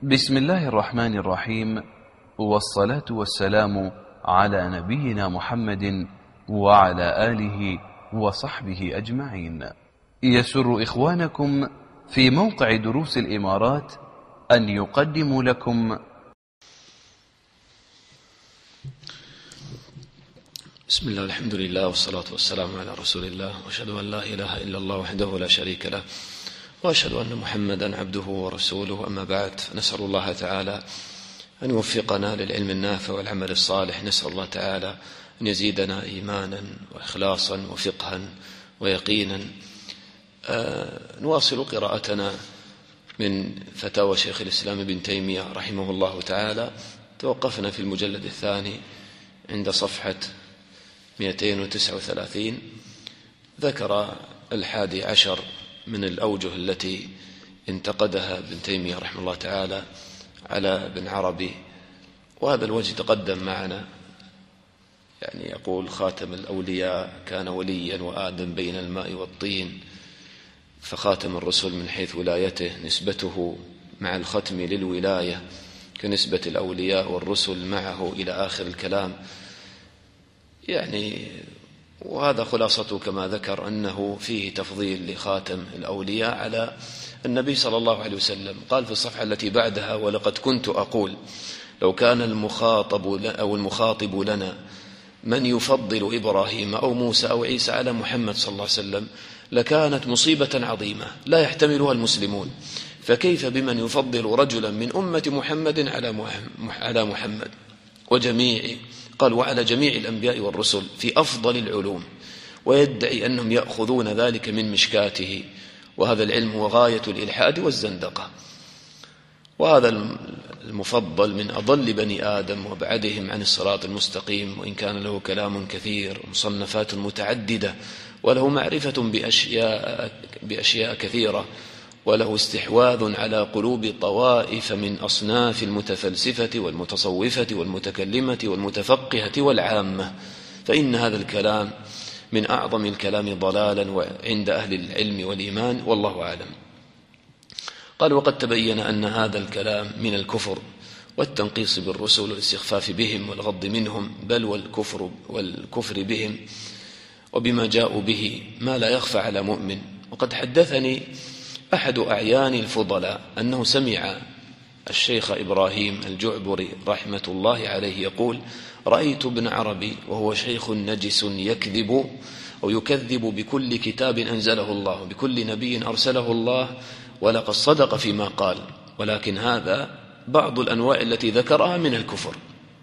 بسم الله الرحمن الرحيم، والصلاة والسلام على نبينا محمد وعلى آله وصحبه أجمعين. يسر إخوانكم في موقع دروس الإمارات أن يقدموا لكم بسم الله والحمد لله والصلاة والسلام على رسول الله، وأشهد أن لا إله إلا الله وحده لا شريك له، وأشهد أن محمدا عبده ورسوله. أما بعد، نسأل الله تعالى أن يوفقنا للعلم النافع والعمل الصالح. نسأل الله تعالى أن يزيدنا إيمانا وإخلاصا وفقها ويقينا. نواصل قراءتنا من فتاوى شيخ الإسلام ابن تيمية رحمه الله تعالى. توقفنا في المجلد الثاني عند صفحة 239. ذكر 11 من الأوجه التي انتقدها ابن تيمية رحمه الله تعالى على ابن عربي، وهذا الوجه تقدم معنا. يعني يقول: خاتم الأولياء كان وليا وآدم بين الماء والطين، فخاتم الرسل من حيث ولايته نسبته مع الختم للولاية كنسبة الأولياء والرسل معه إلى آخر الكلام. يعني وهذا خلاصته كما ذكر أنه فيه تفضيل لخاتم الأولياء على النبي صلى الله عليه وسلم. قال في الصفحة التي بعدها: ولقد كنت أقول لو كان المخاطب لنا من يفضل إبراهيم أو موسى أو عيسى على محمد صلى الله عليه وسلم لكانت مصيبة عظيمة لا يحتملها المسلمون، فكيف بمن يفضل رجلا من أمة محمد على محمد وعلى جميع الأنبياء والرسل في أفضل العلوم، ويدعي أنهم يأخذون ذلك من مشكاته، وهذا العلم هو غاية الإلحاد والزندقة. وهذا المفضل من أضل بني آدم وابعدهم عن الصراط المستقيم، وإن كان له كلام كثير ومصنفات متعددة وله معرفة بأشياء كثيرة، وله استحواذ على قلوب طوائف من أصناف المتفلسفة والمتصوفة والمتكلمة والمتفقهة والعامة، فإن هذا الكلام من أعظم الكلام ضلالا عند أهل العلم والإيمان، والله أعلم. قال: وقد تبين أن هذا الكلام من الكفر والتنقيص بالرسل والاستخفاف بهم والغض منهم، بل والكفر بهم وبما جاءوا به ما لا يخفى على مؤمن. وقد حدثني أحد أعيان الفضلاء أنه سمع الشيخ إبراهيم الجعبري رحمة الله عليه يقول: رأيت ابن عربي وهو شيخ نجس يكذب بكل كتاب أنزله الله بكل نبي أرسله الله، ولقد صدق فيما قال، ولكن هذا بعض الأنواع التي ذكرها من الكفر.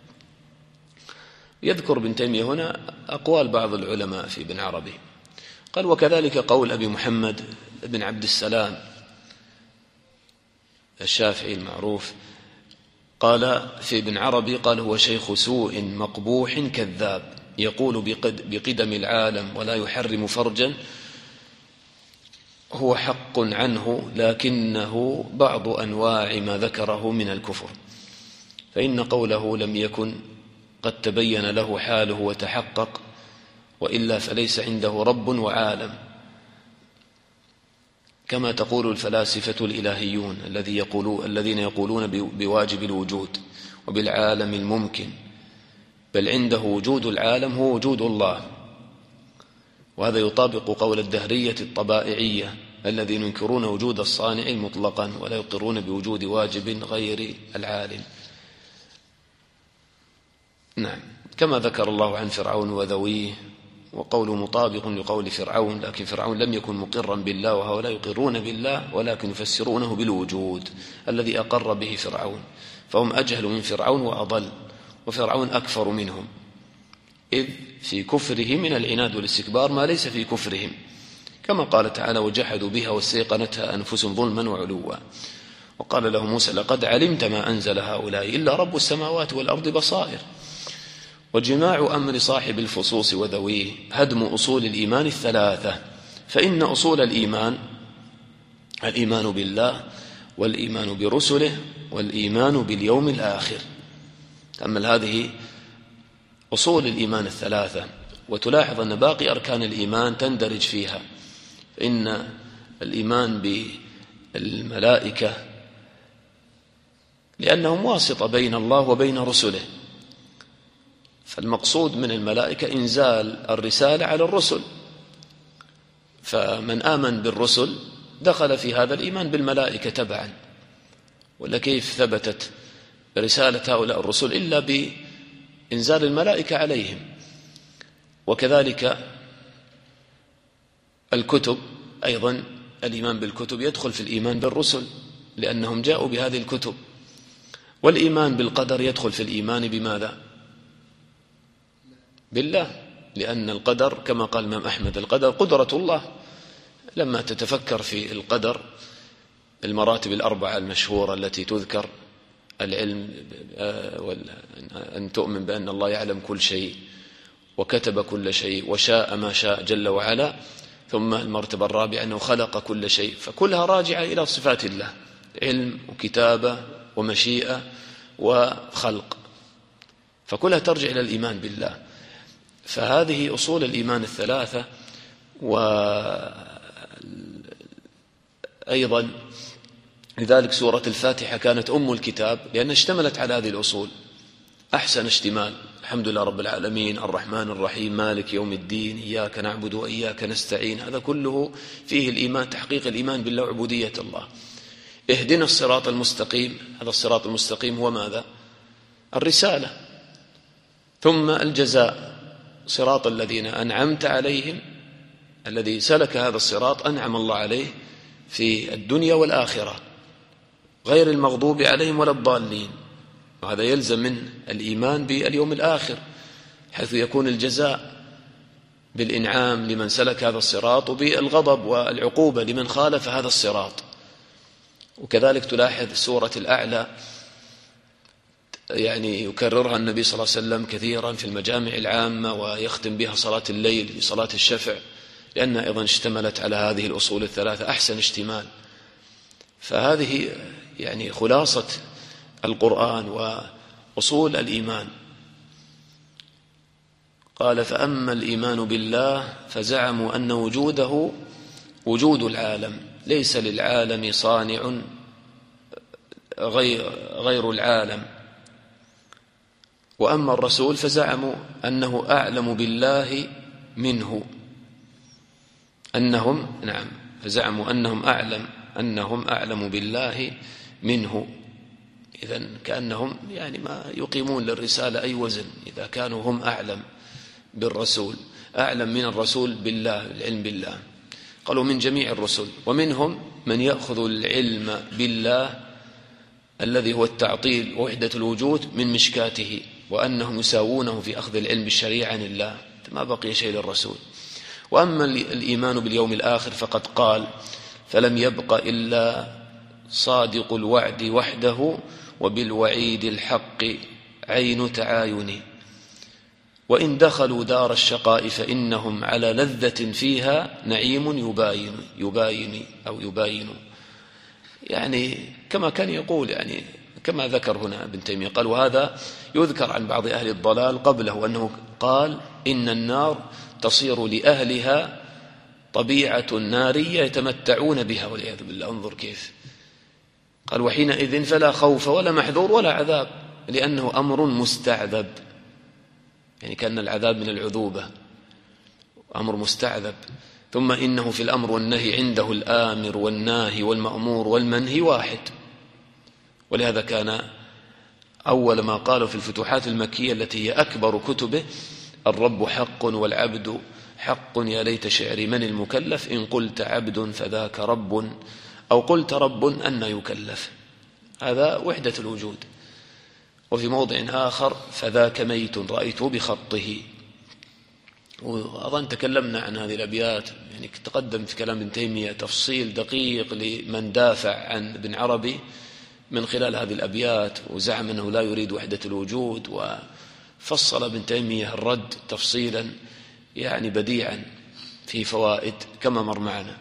يذكر ابن تيمية هنا أقوال بعض العلماء في ابن عربي. قال: وكذلك قول أبي محمد بن عبد السلام الشافعي المعروف، قال في ابن عربي: قال: هو شيخ سوء مقبوح كذاب يقول بقدم العالم ولا يحرم فرجا، هو حق عنه لكنه بعض أنواع ما ذكره من الكفر، فإن قوله لم يكن قد تبين له حاله وتحقق، وإلا فليس عنده رب وعالم، كما تقول الفلاسفة الإلهيون الذين يقولون بواجب الوجود وبالعالم الممكن، بل عنده وجود العالم هو وجود الله. وهذا يطابق قول الدهرية الطبائعية الذين ينكرون وجود الصانع مطلقا ولا يقرون بوجود واجب غير العالم. نعم، كما ذكر الله عن فرعون وذويه، وقوله مطابق لقول فرعون، لكن فرعون لم يكن مقرا بالله وهؤلاء يقرون بالله ولكن يفسرونه بالوجود الذي أقر به فرعون، فهم أجهل من فرعون وأضل، وفرعون أكفر منهم، إذ في كفره من العناد والاستكبار ما ليس في كفرهم، كما قال تعالى: وجحدوا بها واستيقنتها أنفسهم ظلما وعلوا. وقال له موسى: لقد علمت ما أنزل هؤلاء إلا رب السماوات والأرض بصائر. وجماع أمر صاحب الفصوص وذويه هدم أصول الإيمان الثلاثة، فإن أصول الإيمان بالله والإيمان برسله والإيمان باليوم الآخر. تأمل هذه أصول الإيمان الثلاثة، وتلاحظ أن باقي أركان الإيمان تندرج فيها، فإن الإيمان بالملائكة لأنهم واسطة بين الله وبين رسله. فالمقصود من الملائكة إنزال الرسالة على الرسل، فمن آمن بالرسل دخل في هذا الإيمان بالملائكة تبعا. ولا كيف ثبتت رسالة هؤلاء الرسل إلا بإنزال الملائكة عليهم؟ وكذلك الكتب أيضا، الإيمان بالكتب يدخل في الإيمان بالرسل لأنهم جاءوا بهذه الكتب. والإيمان بالقدر يدخل في الإيمان بماذا؟ بالله، لأن القدر كما قال الإمام أحمد القدر قدرة الله. لما تتفكر في القدر، المراتب الأربعة المشهورة التي تذكر، العلم، أن تؤمن بأن الله يعلم كل شيء وكتب كل شيء وشاء ما شاء جل وعلا، ثم المرتبة الرابعة أنه خلق كل شيء، فكلها راجعة إلى صفات الله: علم وكتابة ومشيئة وخلق، فكلها ترجع إلى الإيمان بالله. فهذه أصول الإيمان الثلاثة. وأيضا لذلك سورة الفاتحة كانت أم الكتاب لأنها اشتملت على هذه الأصول أحسن اشتمال. الحمد لله رب العالمين، الرحمن الرحيم، مالك يوم الدين، إياك نعبد وإياك نستعين، هذا كله فيه الإيمان، تحقيق الإيمان بالله وعبودية الله. اهدنا الصراط المستقيم، هذا الصراط المستقيم هو ماذا؟ الرسالة. ثم الجزاء، صراط الذين أنعمت عليهم، الذي سلك هذا الصراط أنعم الله عليه في الدنيا والآخرة، غير المغضوب عليهم ولا الضالين. وهذا يلزم من الإيمان باليوم الآخر، حيث يكون الجزاء بالإنعام لمن سلك هذا الصراط، وبالغضب والعقوبة لمن خالف هذا الصراط. وكذلك تلاحظ سورة الأعلى يعني يكررها النبي صلى الله عليه وسلم كثيرا في المجامع العامة، ويختم بها صلاة الليل في صلاة الشفع، لأنها أيضا اشتملت على هذه الأصول الثلاثة أحسن اشتمال. فهذه يعني خلاصة القرآن وأصول الإيمان. قال: فأما الإيمان بالله فزعموا أن وجوده وجود العالم، ليس للعالم صانع غير العالم. وأما الرسول فزعموا أنه أعلم بالله منه، فزعموا أنهم أعلم بالله منه. إذن كأنهم يعني ما يقيمون للرسالة أي وزن إذا كانوا هم أعلم بالرسول، أعلم من الرسول بالله، العلم بالله. قالوا من جميع الرسل، ومنهم من يأخذ العلم بالله الذي هو التعطيل ووحدة الوجود من مشكاته، وأنهم يساوونه في أخذ العلم بالشريعة عن الله، ما بقي شيء للرسول. وأما الإيمان باليوم الآخر فقد قال: فلم يبق إلا صادق الوعد وحده، وبالوعيد الحق عين تعاين. وإن دخلوا دار الشقاء فإنهم على لذة فيها نعيم يباين. يعني كما كان يقول، يعني كما ذكر هنا ابن تيمية، قال: وهذا يذكر عن بعض أهل الضلال قبله أنه قال: إن النار تصير لأهلها طبيعة نارية يتمتعون بها والعياذ بالله. انظر كيف قال: وحينئذ فلا خوف ولا محذور ولا عذاب، لأنه أمر مستعذب، يعني كأن العذاب من العذوبة، أمر مستعذب. ثم إنه في الأمر والنهي عنده الآمر والناهي والمأمور والمنهي واحد. ولهذا كان أول ما قالوا في الفتوحات المكية التي هي أكبر كتبه: الرب حق والعبد حق، يا ليت شعري من المكلف، إن قلت عبد فذاك رب، أو قلت رب أن يكلف. هذا وحدة الوجود. وفي موضع آخر: فذاك ميت رأيته بخطه. وأظن تكلمنا عن هذه الأبيات، يعني تقدم في كلام ابن تيمية تفصيل دقيق لمن دافع عن ابن عربي من خلال هذه الأبيات، وزعم أنه لا يريد وحدة الوجود، وفصل ابن تيمية الرد تفصيلا يعني بديعا في فوائد كما مر معنا.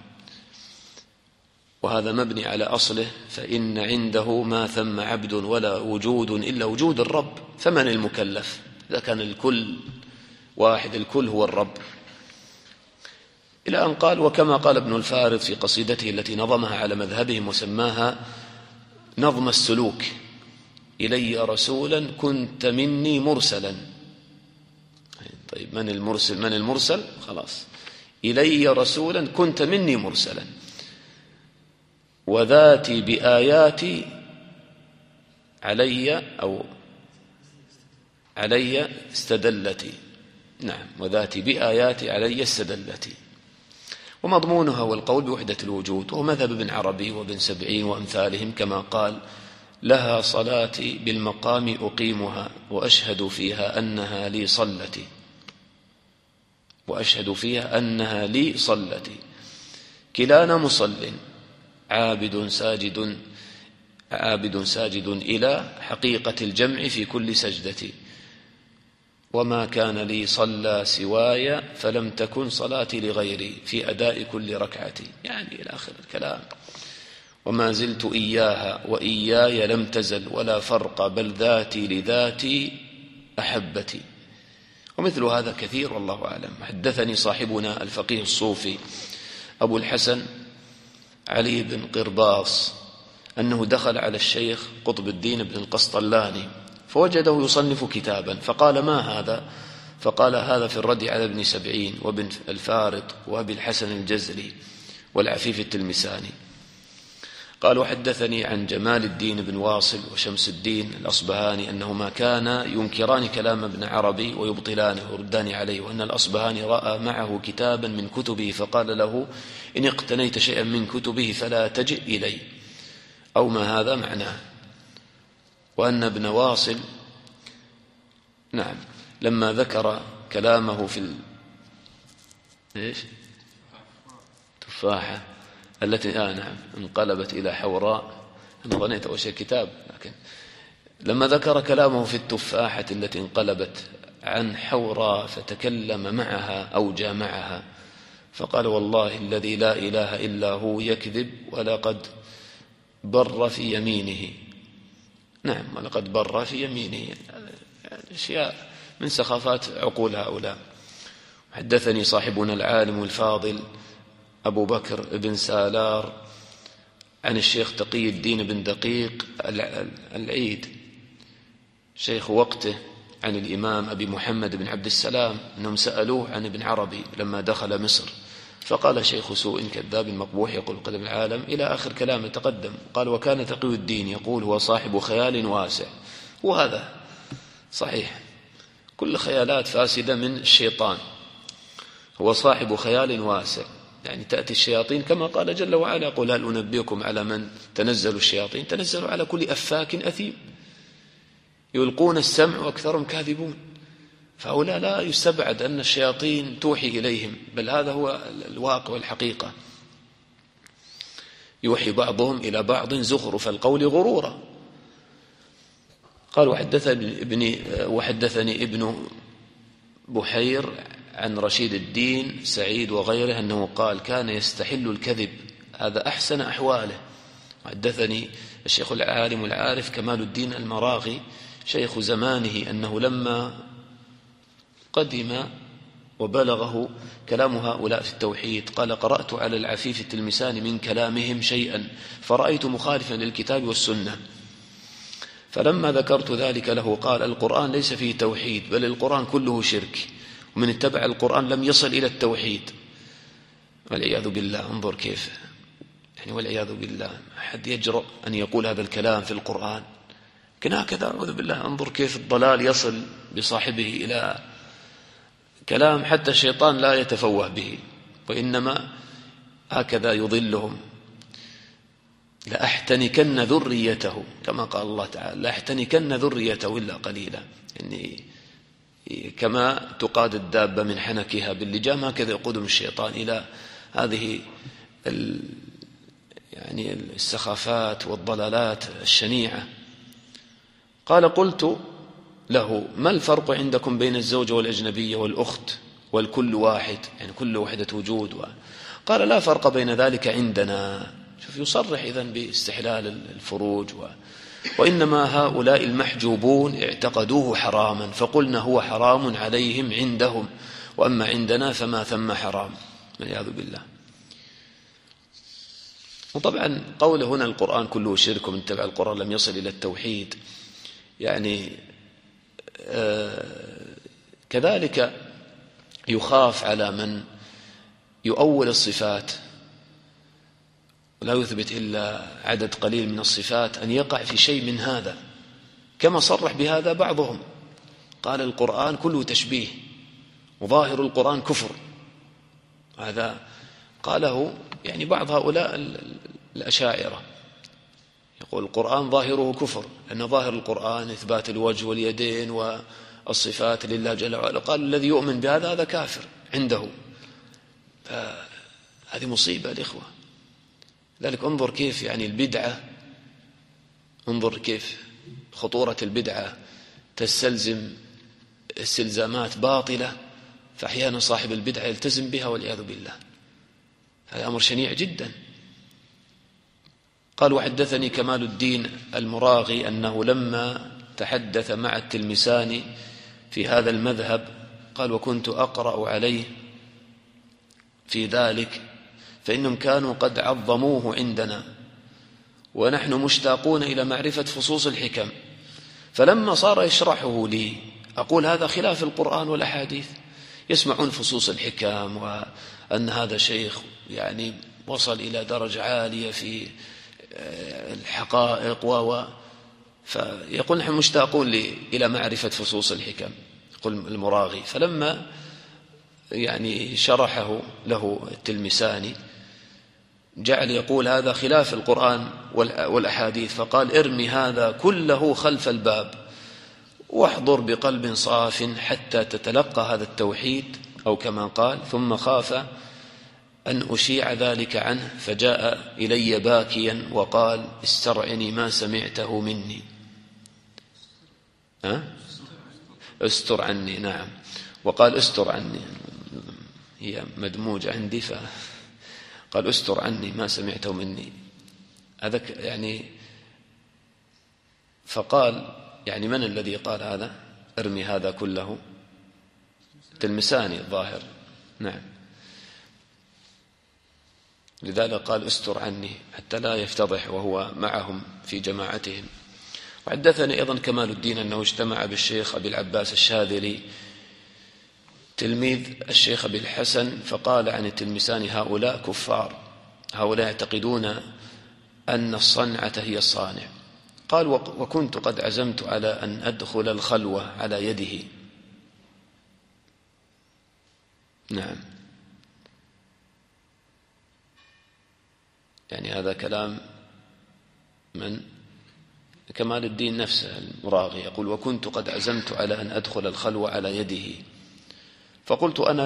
وهذا مبني على أصله: فإن عنده ما ثم عبد ولا وجود إلا وجود الرب، فمن المكلف؟ إذا كان الكل واحد، الكل هو الرب. إلى أن قال: وكما قال ابن الفارض في قصيدته التي نظمها على مذهبهم وسماها نظم السلوك، إلي رسولا كنت مني مرسلا. طيب من المرسل؟ من المرسل؟ خلاص، إلي رسولا كنت مني مرسلا، وذاتي بآياتي علي استدلتي. نعم، وذاتي بآياتي علي استدلتي. ومضمونها والقول بوحدة الوجود، وهو مذهب ابن عربي وابن سبعين وأمثالهم، كما قال: لها صلاتي بالمقام أقيمها وأشهد فيها أنها لي صلتي، وأشهد فيها أنها لي صلتي. كلانا مصل عابد ساجد إلى حقيقة الجمع في كل سجدة، وما كان لي صلى سواي فلم تكن صلاتي لغيري في أداء كل ركعتي، يعني إلى آخر الكلام. وما زلت إياها وإياي لم تزل ولا فرق، بل ذاتي لذاتي أحبتي. ومثل هذا كثير والله أعلم. حدثني صاحبنا الفقيه الصوفي أبو الحسن علي بن قرباص أنه دخل على الشيخ قطب الدين بن القسطلاني فوجده يصنف كتابا، فقال: ما هذا؟ فقال: هذا في الرد على ابن سبعين وابن الفارط وابي الحسن الجزري والعفيف التلمساني. قال: وحدثني عن جمال الدين بن واصل وشمس الدين الأصبهاني أنهما كانا ينكران كلام ابن عربي ويبطلانه ويردان عليه، وأن الأصبهاني رأى معه كتابا من كتبه فقال له: إن اقتنيت شيئا من كتبه فلا تجئ إلي، أو ما هذا معناه. وأن ابن واصل لما ذكر كلامه في تفاحة التي انقلبت إلى حوراء، أنا ظنيت أول شيء كتاب، لكن لما ذكر كلامه في التفاحة التي انقلبت عن حوراء فتكلم معها أو جامعها، فقال: والله الذي لا إله إلا هو يكذب ولقد بر في يمينه. نعم، ولقد بر في يمينه. أشياء من سخافات عقول هؤلاء. حدثني صاحبنا العالم الفاضل أبو بكر بن سالار عن الشيخ تقي الدين بن دقيق العيد شيخ وقته عن الإمام أبي محمد بن عبد السلام أنهم سألوه عن ابن عربي لما دخل مصر، فقال: شيخ سوء كذاب مقبوح يقول قدم العالم، إلى آخر كلامه تقدم. قال: وكان تقي الدين يقول: هو صاحب خيال واسع. وهذا صحيح، كل خيالات فاسدة من الشيطان. هو صاحب خيال واسع، يعني تأتي الشياطين كما قال جل وعلا: قل هل أنبئكم على من تنزل الشياطين؟ تنزل على كل أفاك أثيم يلقون السمع وأكثرهم كاذبون. فهؤلاء لا يستبعد أن الشياطين توحي إليهم، بل هذا هو الواقع والحقيقة. يوحي بعضهم إلى بعض زخرف القول غرورا. قال: وحدثني ابن بحير عن رشيد الدين سعيد وغيره أنه قال: كان يستحل الكذب، هذا أحسن أحواله. حدثني الشيخ العالم العارف كمال الدين المراغي شيخ زمانه أنه لما قدم وبلغه كلام هؤلاء في التوحيد قال: قرأت على العفيف التلمساني من كلامهم شيئا فرأيت مخالفا للكتاب والسنة، فلما ذكرت ذلك له قال: القرآن ليس فيه توحيد، بل القرآن كله شرك، ومن اتبع القرآن لم يصل إلى التوحيد. والعياذ بالله. انظر كيف، يعني والعياذ بالله، أحد يجرؤ أن يقول هذا الكلام في القرآن؟ لكن هكذا أعوذ بالله. انظر كيف الضلال يصل بصاحبه إلى كلام حتى الشيطان لا يتفوه به، وإنما هكذا يضلهم. لأحتنكن ذريته، كما قال الله تعالى: لأحتنكن ذريته إلا قليلا. يعني كما تقاد الدابة من حنكها باللجام، هكذا يقودهم الشيطان إلى هذه يعني السخافات والضلالات الشنيعة. قال: قلت له: ما الفرق عندكم بين الزوجة والأجنبية والأخت والكل واحد، يعني كل وحدة وجود؟ قال: لا فرق بين ذلك عندنا. شوف، يصرح إذن باستحلال الفروج وإنما هؤلاء المحجوبون اعتقدوه حراما، فقلنا هو حرام عليهم عندهم، وأما عندنا فما ثم حرام، والعياذ بالله. وطبعا قوله هنا القرآن كله شرك ومن تبع القرآن لم يصل إلى التوحيد، يعني كذلك يخاف على من يؤول الصفات ولا يثبت إلا عدد قليل من الصفات أن يقع في شيء من هذا، كما صرح بهذا بعضهم، قال القرآن كله تشبيه وظاهر القرآن كفر. هذا قاله يعني بعض هؤلاء الأشاعرة، يقول القرآن ظاهره كفر، أن ظاهر القرآن إثبات الوجه واليدين والصفات لله جل وعلا. قال الذي يؤمن بهذا هذا كافر عنده. هذه مصيبة الإخوة. ذلك انظر كيف يعني البدعة، انظر كيف خطورة البدعة تستلزم استلزامات باطلة، فأحيانا صاحب البدعة يلتزم بها والعياذ بالله. هذا أمر شنيع جدا. قال وحدثني كمال الدين المراغي أنه لما تحدث مع التلمساني في هذا المذهب قال وكنت أقرأ عليه في ذلك فإنهم كانوا قد عظموه عندنا ونحن مشتاقون إلى معرفة فصوص الحكم، فلما صار يشرحه لي أقول هذا خلاف القرآن والأحاديث، يسمعون فصوص الحكم وأن هذا شيخ يعني وصل إلى درجة عالية في الحقائق فيقول نحن مشتاقون إلى معرفة فصوص الحكم، يقول المراغي. فلما يعني شرحه له التلمساني جعل يقول هذا خلاف القرآن والأحاديث، فقال ارمي هذا كله خلف الباب واحضر بقلب صاف حتى تتلقى هذا التوحيد، أو كما قال ثم خاف أن أشيع ذلك عنه فجاء إلي باكيا وقال استرعني ما سمعته مني. استر عني. نعم، وقال استر عني، هي مدموجة عندي قال استر عني ما سمعته مني. هذا يعني فقال يعني من الذي قال هذا ارمي هذا كله؟ تلمساني الظاهر. نعم، لذلك قال استر عني حتى لا يفتضح وهو معهم في جماعتهم. وحدثني أيضا كمال الدين أنه اجتمع بالشيخ أبي العباس الشاذلي تلميذ الشيخ أبي الحسن فقال عن التلمساني هؤلاء كفار، هؤلاء يعتقدون أن الصنعة هي الصانع. قال وكنت قد عزمت على أن أدخل الخلوة على يده. نعم، يعني هذا كلام من كمال الدين نفسه المراغي، يقول وكنت قد عزمت على أن أدخل الخلوة على يده، فقلت أنا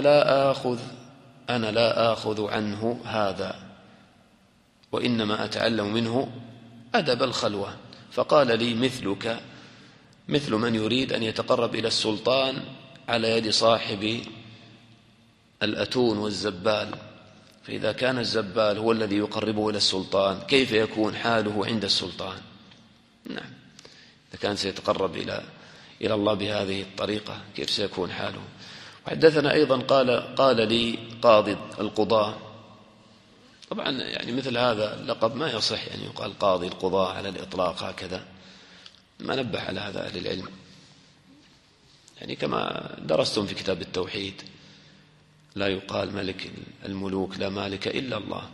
لا آخذ عنه هذا وإنما أتعلم منه أدب الخلوة. فقال لي مثلك مثل من يريد أن يتقرب إلى السلطان على يد صاحب الأتون والزبال، فإذا كان الزبال هو الذي يقربه إلى السلطان كيف يكون حاله عند السلطان؟ نعم، إذا كان سيتقرب إلى الله بهذه الطريقة كيف سيكون حاله؟ وحدثنا أيضا قال لي قاضي القضاة. طبعا يعني مثل هذا اللقب ما يصح يعني يقال قاضي القضاة على الإطلاق هكذا، ما نبه على هذا أهل العلم، يعني كما درستم في كتاب التوحيد لا يقال ملك الملوك لا مالك إلا الله،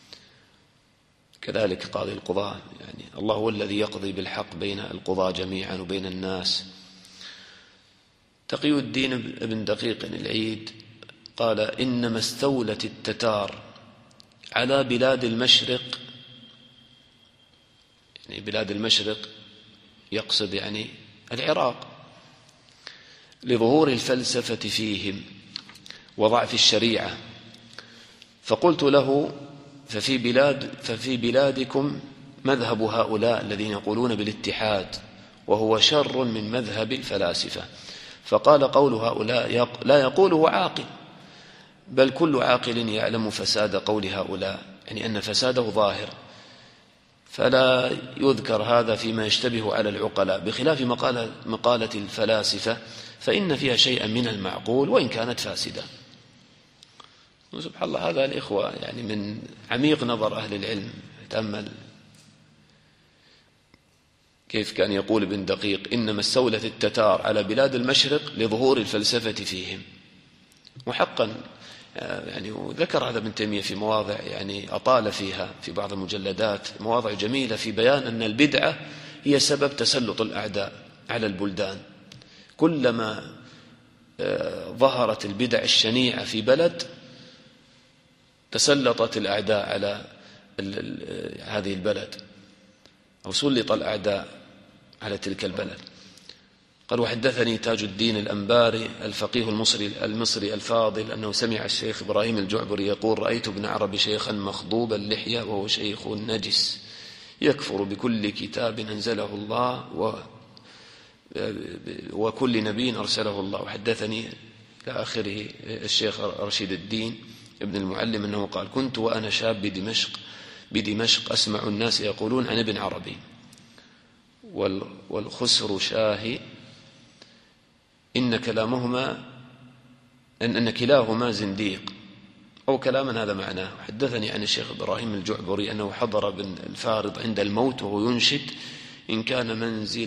كذلك قاضي القضاة يعني الله هو الذي يقضي بالحق بين القضاة جميعا وبين الناس. تقي الدين ابن دقيق العيد قال إنما استولت التتار على بلاد المشرق، يعني بلاد المشرق يقصد يعني العراق، لظهور الفلسفة فيهم وضعف الشريعة. فقلت له ففي بلادكم مذهب هؤلاء الذين يقولون بالاتحاد وهو شر من مذهب الفلاسفة. فقال قول هؤلاء لا يقوله عاقل، بل كل عاقل يعلم فساد قول هؤلاء، يعني أن فساده ظاهر، فلا يذكر هذا فيما يشتبه على العقلاء، بخلاف مقالة الفلاسفة فإن فيها شيئا من المعقول وإن كانت فاسدة. سبحان الله، هذا الإخوة يعني من عميق نظر أهل العلم. تأمل كيف كان يقول ابن دقيق: إنما استولت التتار على بلاد المشرق لظهور الفلسفة فيهم. وحقا يعني وذكر هذا ابن تيمية في مواضع يعني أطال فيها في بعض المجلدات، مواضع جميلة في بيان أن البدعة هي سبب تسلط الأعداء على البلدان. كلما ظهرت البدع الشنيعة في بلد تسلطت الأعداء على هذه البلد، أو سلط الأعداء على تلك البلد. قال: وحدثني تاج الدين الأنباري الفقيه المصري الفاضل أنه سمع الشيخ إبراهيم الجعبري يقول: رأيت ابن عربي شيخا مخضوب اللحية وهو شيخ نجس يكفر بكل كتاب أنزله الله وكل نبي أرسله الله. وحدثني إلى آخره الشيخ رشيد الدين ابن المعلم أنه قال: كنت وأنا شاب بدمشق أسمع الناس يقولون عن ابن عربي والخسر شاهي إن كلاهما زنديق، أو كلاما هذا معناه. حدثني عن الشيخ إبراهيم الجعبري أنه حضر بن الفارض عند الموت وهو ينشد: إن كان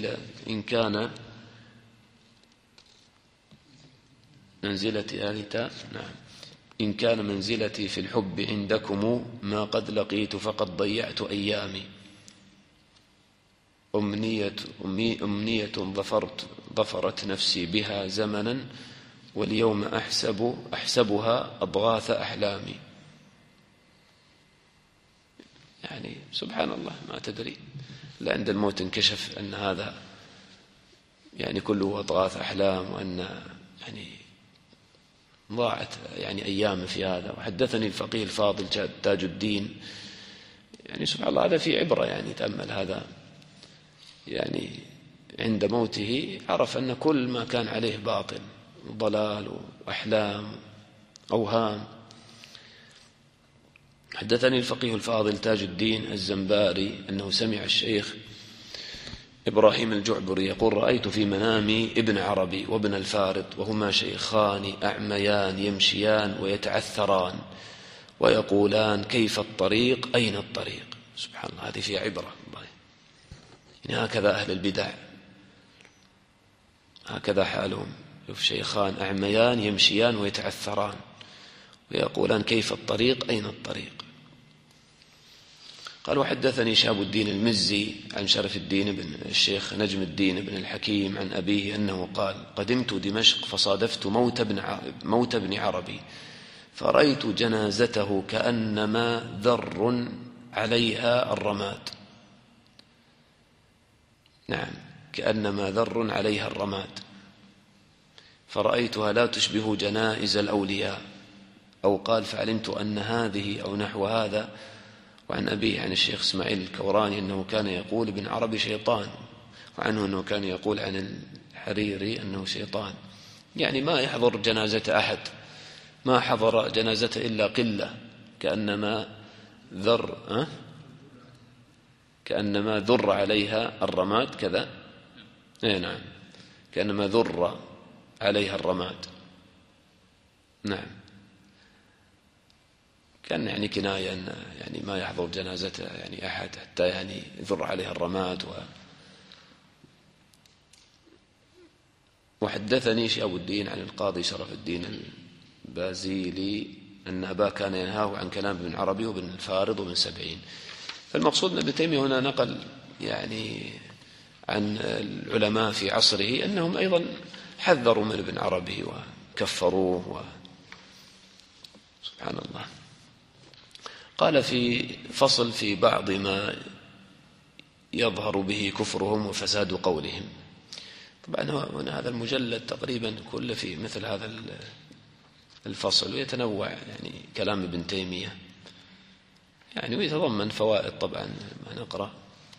منزلتي في الحب عندكم ما قد لقيت فقد ضيعت أيامي. أمنية ظفرت نفسي بها زمنا واليوم أحسبها أضغاث أحلامي. يعني سبحان الله، ما تدري لا عند الموت انكشف أن هذا يعني كله أضغاث أحلام، وأن يعني ضاعت يعني أيام في هذا. وحدثني الفقيه الفاضل تاج الدين، يعني سبحان الله هذا في عبرة، يعني تأمل هذا، يعني عند موته عرف أن كل ما كان عليه باطل ضلال وأحلام أوهام. حدثني الفقيه الفاضل تاج الدين الزنباري أنه سمع الشيخ إبراهيم الجعبري يقول: رأيت في منامي ابن عربي وابن الفارض وهما شيخان أعميان يمشيان ويتعثران ويقولان: كيف الطريق؟ أين الطريق؟ سبحان الله، هذه فيها عبرة. يعني هكذا أهل البدع، هكذا حالهم. شيخان أعميان يمشيان ويتعثران ويقولان: كيف الطريق؟ أين الطريق؟ قال: وحدثني شهاب الدين المزي عن شرف الدين بن الشيخ نجم الدين بن الحكيم عن أبيه أنه قال: قدمت دمشق فصادفت موت ابن عربي فرأيت جنازته كأنما ذر عليها الرماد. نعم، كأنما ذر عليها الرماد، فرأيتها لا تشبه جنائز الأولياء، أو قال: فعلمت أن هذه أو نحو هذا. وعن أبيه عن الشيخ إسماعيل الكوراني أنه كان يقول ابن عربي شيطان، وعنه أنه كان يقول عن الحريري أنه شيطان. يعني ما يحضر جنازة أحد، ما حضر جنازة إلا قلة، كأنما ذر عليها الرماد كذا. نعم، كأنما ذر عليها الرماد. نعم، كان يعني كناية أن يعني ما يحضر جنازته يعني أحد حتى يعني يذر عليها الرماد. وحدثني شهاب الدين عن القاضي شرف الدين البازيلي أن أباه كان ينهاه عن كلام ابن عربي وابن الفارض وابن سبعين. فالمقصود أن ابن تيمية هنا نقل يعني عن العلماء في عصره أنهم أيضا حذروا من ابن عربي وكفروه سبحان الله. قال في فصل في بعض ما يظهر به كفرهم وفساد قولهم. طبعا هنا هذا المجلد تقريبا كله في مثل هذا الفصل، ويتنوع يعني كلام ابن تيمية يعني، ويتضمن فوائد طبعا ما نقرأ.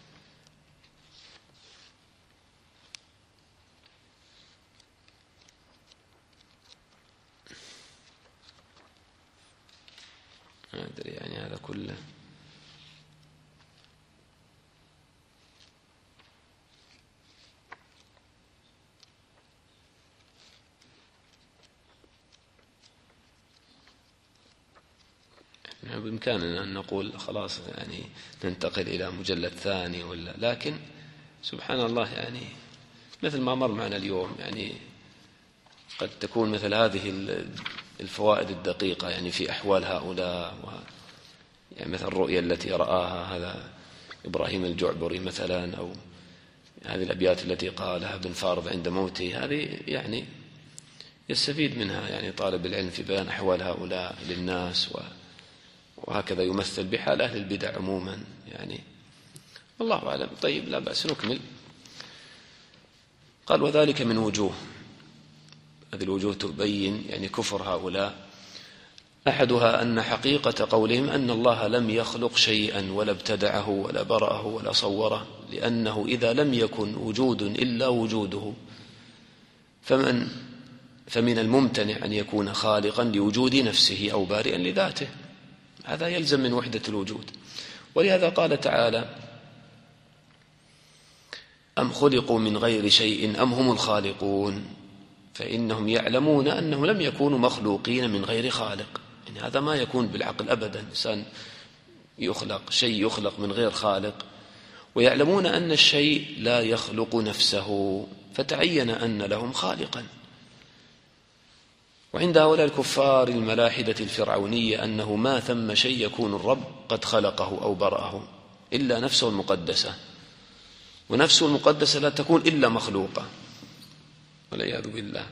ما أدري يعني هذا كله بإمكاننا أن نقول خلاص يعني ننتقل إلى مجلد ثاني ولا، لكن سبحان الله، يعني مثل ما مر معنا اليوم، يعني قد تكون مثل هذه الفوائد الدقيقة يعني في أحوال هؤلاء، يعني مثل الرؤيا التي رآها هذا إبراهيم الجعبري مثلا، أو هذه الأبيات التي قالها ابن فارض عند موته، هذه يعني يستفيد منها يعني طالب العلم في بيان أحوال هؤلاء للناس، وهكذا يمثل بحال أهل البدع عموما يعني، الله أعلم. طيب، لا بأس، نكمل. قال: وذلك من وجوه، هذه الوجوه تبين يعني كفر هؤلاء. أحدها أن حقيقة قولهم أن الله لم يخلق شيئا ولا ابتدعه ولا برأه ولا صوره، لأنه إذا لم يكن وجود إلا وجوده فمن الممتنع أن يكون خالقا لوجود نفسه أو بارئا لذاته، هذا يلزم من وحدة الوجود. ولهذا قال تعالى: أم خلقوا من غير شيء أم هم الخالقون، فإنهم يعلمون أنهم لم يكونوا مخلوقين من غير خالق. يعني هذا ما يكون بالعقل أبدا، إنسان يخلق شيء يخلق من غير خالق، ويعلمون أن الشيء لا يخلق نفسه، فتعين أن لهم خالقا. وعند هؤلاء الكفار الملاحدة الفرعونية أنه ما ثم شيء يكون الرب قد خلقه أو برأه إلا نفسه المقدسة، ونفسه المقدسة لا تكون إلا مخلوقة، والعياذ بالله.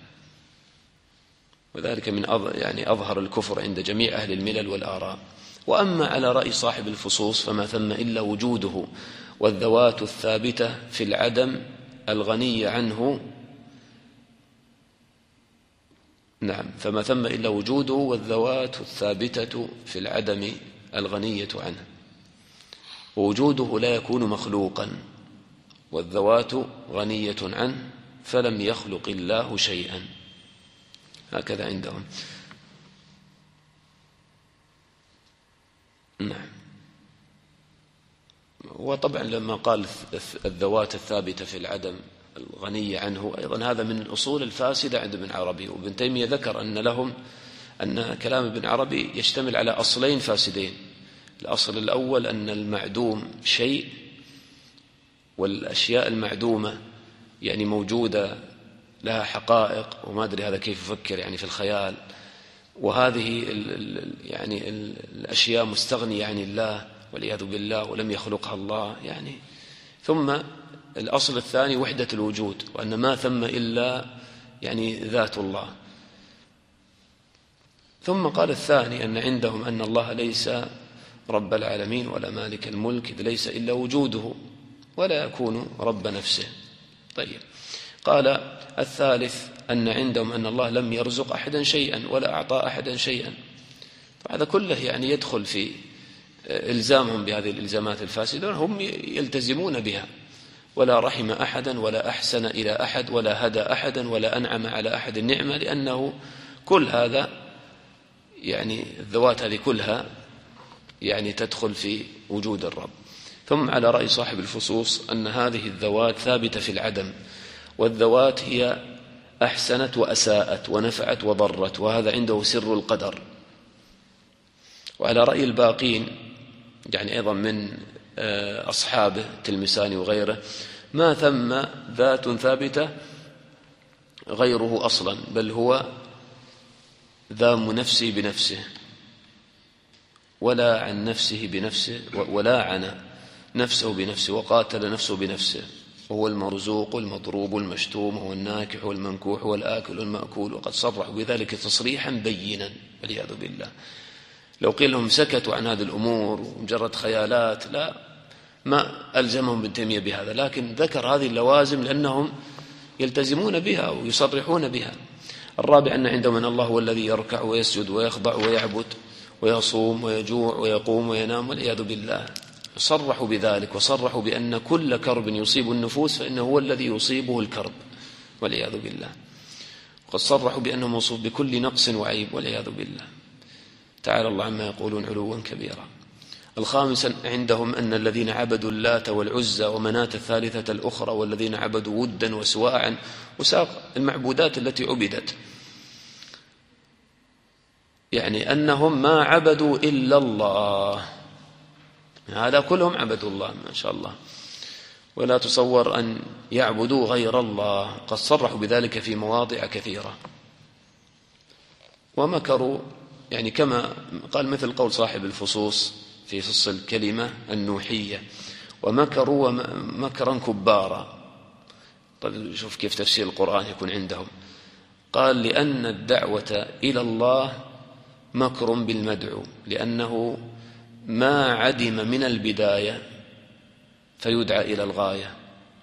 وذلك من يعني أظهر الكفر عند جميع أهل الملل والآراء. وأما على رأي صاحب الفصوص فما ثم إلا وجوده والذوات الثابتة في العدم الغني عنه، نعم، فما ثم إلا وجوده والذوات الثابتة في العدم الغنية عنه، ووجوده لا يكون مخلوقا والذوات غنية عنه، فلم يخلق الله شيئا، هكذا عندهم. نعم. وطبعا لما قال الذوات الثابتة في العدم الغنية عنه، أيضا هذا من الأصول الفاسدة عند ابن عربي. وابن تيمية ذكر أن كلام ابن عربي يشتمل على أصلين فاسدين. الأصل الأول أن المعدوم شيء، والأشياء المعدومة يعني موجودة لها حقائق، وما أدري هذا كيف يفكر يعني في الخيال، وهذه يعني الأشياء مستغنية عن الله والعياذ بالله ولم يخلقها الله يعني. ثم الأصل الثاني وحدة الوجود، وأن ما ثم إلا يعني ذات الله. ثم قال الثاني أن عندهم أن الله ليس رب العالمين ولا مالك الملك، إذ ليس إلا وجوده ولا يكون رب نفسه. طيب، قال الثالث أن عندهم أن الله لم يرزق أحدا شيئا ولا أعطى أحدا شيئا. هذا كله يعني يدخل في إلزامهم بهذه الإلزامات الفاسدة، هم يلتزمون بها، ولا رحم أحدا ولا أحسن إلى أحد ولا هدى أحدا ولا أنعم على أحد النعمة، لأنه كل هذا يعني الذوات هذه كلها يعني تدخل في وجود الرب. ثم على رأي صاحب الفصوص أن هذه الذوات ثابتة في العدم، والذوات هي أحسنت وأساءت ونفعت وضرت، وهذا عنده سر القدر. وعلى رأي الباقين يعني أيضا من أصحابه تلمساني وغيره، ما ثم ذات ثابتة غيره أصلا، بل هو ذام نفسه بنفسه، ولا عن نفسه بنفسه، ولا عن نفسه بنفسه، وقاتل نفسه بنفسه، وهو المرزوق والمضروب والمشتوم، هو الناكح والمنكوح والآكل والمأكول. وقد صرحوا بذلك تصريحا بينا والعياذ بالله. لو قيل لهم سكتوا عن هذه الأمور ومجرد خيالات، لا، ما ألزمهم ابن تيمية بهذا، لكن ذكر هذه اللوازم لأنهم يلتزمون بها ويصرحون بها. الرابع أن عندهم أن الله هو الذي يركع ويسجد ويخضع ويعبد ويصوم ويجوع ويقوم وينام والعياذ بالله. صرحوا بذلك، وصرحوا بأن كل كرب يصيب النفوس فإنه هو الذي يصيبه الكرب والعياذ بالله. وقد صرحوا بأنه موصوف بكل نقص وعيب والعياذ بالله. تعالى الله عما يقولون علوا كبيرا. الخامس عندهم أن الذين عبدوا اللات والعزى ومناة الثالثة الأخرى، والذين عبدوا ودا وسواعا، وساق المعبودات التي عبدت، يعني أنهم ما عبدوا إلا الله، هذا كلهم عبدوا الله ما شاء الله. ولا تصور أن يعبدوا غير الله، قد صرحوا بذلك في مواضع كثيرة. ومكروا يعني كما قال مثل قول صاحب الفصوص في فص الكلمة النوحية: ومكروا مكرا كبارا. طيب شوف كيف تفسير القرآن يكون عندهم. قال: لأن الدعوة إلى الله مكر بالمدعو، لأنه ما عدم من البداية فيدعى إلى الغاية.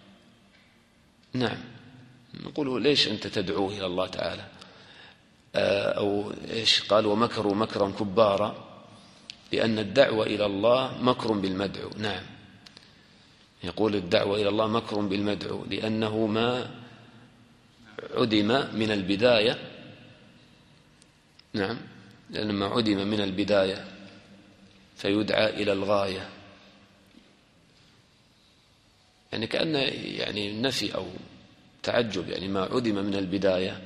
نعم، نقول ليش أنت تدعوه إلى الله تعالى؟ أو إيش قال؟ ومكروا مكرا كبارا لأن الدعوة إلى الله مكر بالمدعو. نعم، يقول الدعوة إلى الله مكر بالمدعو لأنه ما عدم من البداية. نعم، لأن ما عدم من البداية فيدعى إلى الغاية. يعني كأن يعني نفي أو تعجب، يعني ما عدم من البداية،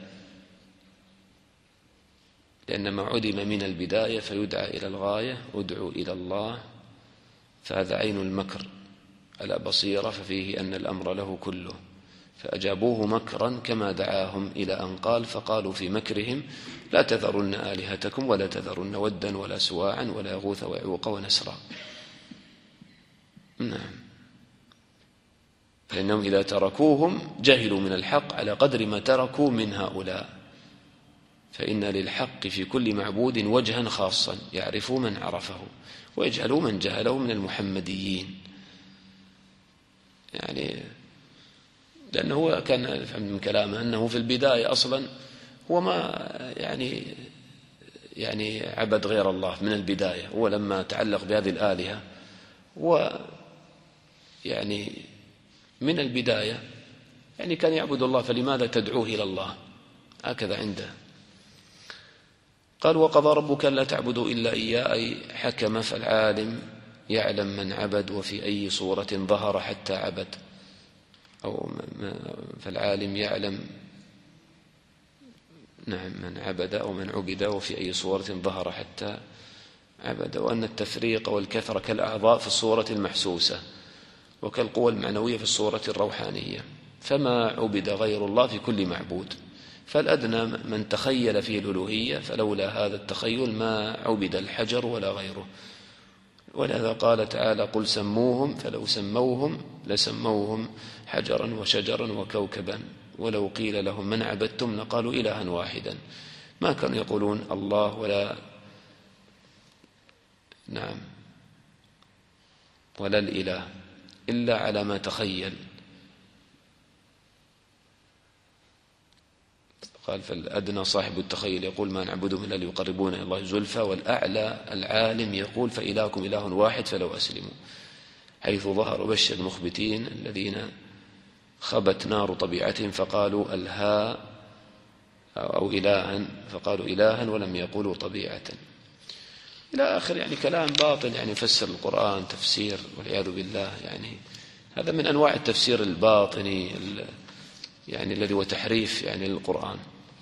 لأن ما عدم من البداية فيدعى إلى الغاية. ادعوا إلى الله، فهذا عين المكر على بصيرة، ففيه أن الأمر له كله. فأجابوه مكرا كما دعاهم إلى أن قال: فقالوا في مكرهم لا تذرن آلهتكم ولا تذرن ودا ولا سواعا ولا يغوث ويعوق ونسرا. نعم، فإنهم إذا تركوهم جهلوا من الحق على قدر ما تركوا من هؤلاء. فإن للحق في كل معبود وجها خاصا يعرف من عرفه ويجهل من جهله من المحمديين. يعني لأنه كان يفهم من كلامه أنه في البداية أصلا هو ما يعني عبد غير الله من البداية. هو لما تعلق بهذه الآلهة يعني من البداية يعني كان يعبد الله، فلماذا تدعوه إلى الله؟ هكذا عنده. قال: وقضى ربك ألا تعبدوا إلا إياه، أي حكم فالعالم يعلم من عبد وفي أي صورة ظهر حتى عبد، أو فالعالم يعلم نعم من عبد أو من عبد وفي أي صورة ظهر حتى عبد. وأن التفريق والكثرة كالأعضاء في الصورة المحسوسة وكالقوى المعنوية في الصورة الروحانية، فما عبد غير الله في كل معبود. فالأدنى من تخيل فيه الألوهية، فلولا هذا التخيل ما عبد الحجر ولا غيره. ولهذا قال تعالى: قل سموهم، فلو سموهم لسموهم حجرا وشجرا وكوكبا، ولو قيل لهم من عبدتم لقالوا إلها واحدا. ما كانوا يقولون الله ولا نعم ولا الإله إلا على ما تخيل. قال: فالأدنى صاحب التخيل يقول ما نعبدهم إلا ليقربونا إلى الله زلفى، والأعلى العالم يقول فإلهكم إله واحد فلو أسلموا، حيث ظهر بشر المخبتين الذين خبت نار طبيعتهم فقالوا الها أو إلها، فقالوا إلها ولم يقولوا طبيعة، إلى آخر يعني كلام باطل، يعني يفسر القرآن تفسير والعياذ بالله. يعني هذا من أنواع التفسير الباطني يعني الذي هو تحريف يعني للقرآن.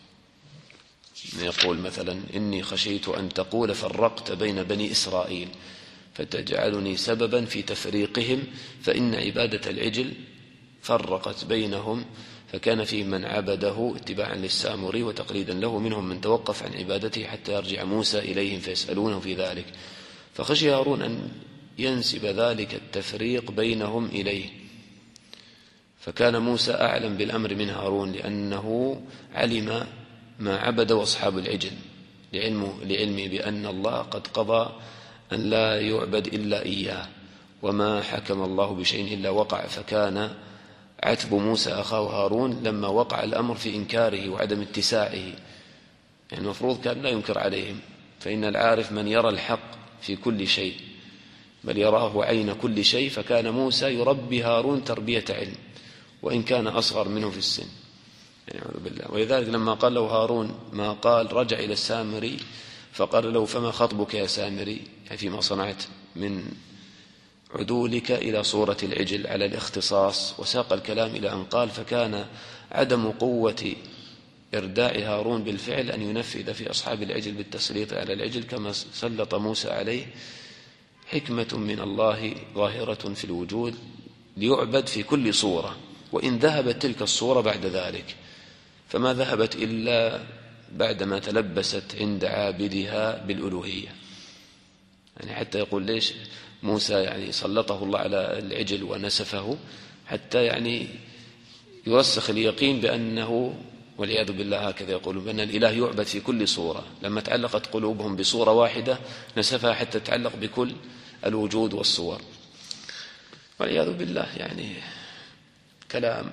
يقول مثلا: إني خشيت أن تقول فرقت بين بني إسرائيل فتجعلني سببا في تفريقهم، فإن عبادة العجل فرقت بينهم، فكان فيهم من عبده اتباعا للسامري وتقليدا له، منهم من توقف عن عبادته حتى يرجع موسى إليهم فيسألونه في ذلك، فخشي هارون أن ينسب ذلك التفريق بينهم إليه، فكان موسى أعلم بالأمر من هارون، لأنه علم ما عبد أصحاب العجل، لعلمه بأن الله قد قضى أن لا يعبد إلا إياه، وما حكم الله بشيء إلا وقع. فكان عتب موسى أخاه هارون لما وقع الأمر في إنكاره وعدم اتساعه، يعني المفروض كان لا ينكر عليهم، فإن العارف من يرى الحق في كل شيء بل يراه عين كل شيء. فكان موسى يربي هارون تربية علم وإن كان أصغر منه في السن، يعني بالله. ولذلك لما قال له هارون ما قال رجع إلى السامري فقال له: فما خطبك يا سامري، يعني فيما صنعت من عدولك إلى صورة العجل على الاختصاص، وساق الكلام إلى أن قال: فكان عدم قوة إرداع هارون بالفعل أن ينفذ في أصحاب العجل بالتسليط على العجل كما سلط موسى عليه، حكمة من الله ظاهرة في الوجود ليعبد في كل صورة، وإن ذهبت تلك الصورة بعد ذلك، فما ذهبت إلا بعدما تلبست عند عابدها بالألوهية. يعني حتى يقول ليش موسى يعني سلطه الله على العجل ونسفه، حتى يعني يرسخ اليقين بأنه، والعياذ بالله هكذا يقولون، بأن الإله يعبد في كل صورة. لما تعلقت قلوبهم بصورة واحدة نسفها حتى تتعلق بكل الوجود والصور، والعياذ بالله. يعني كلام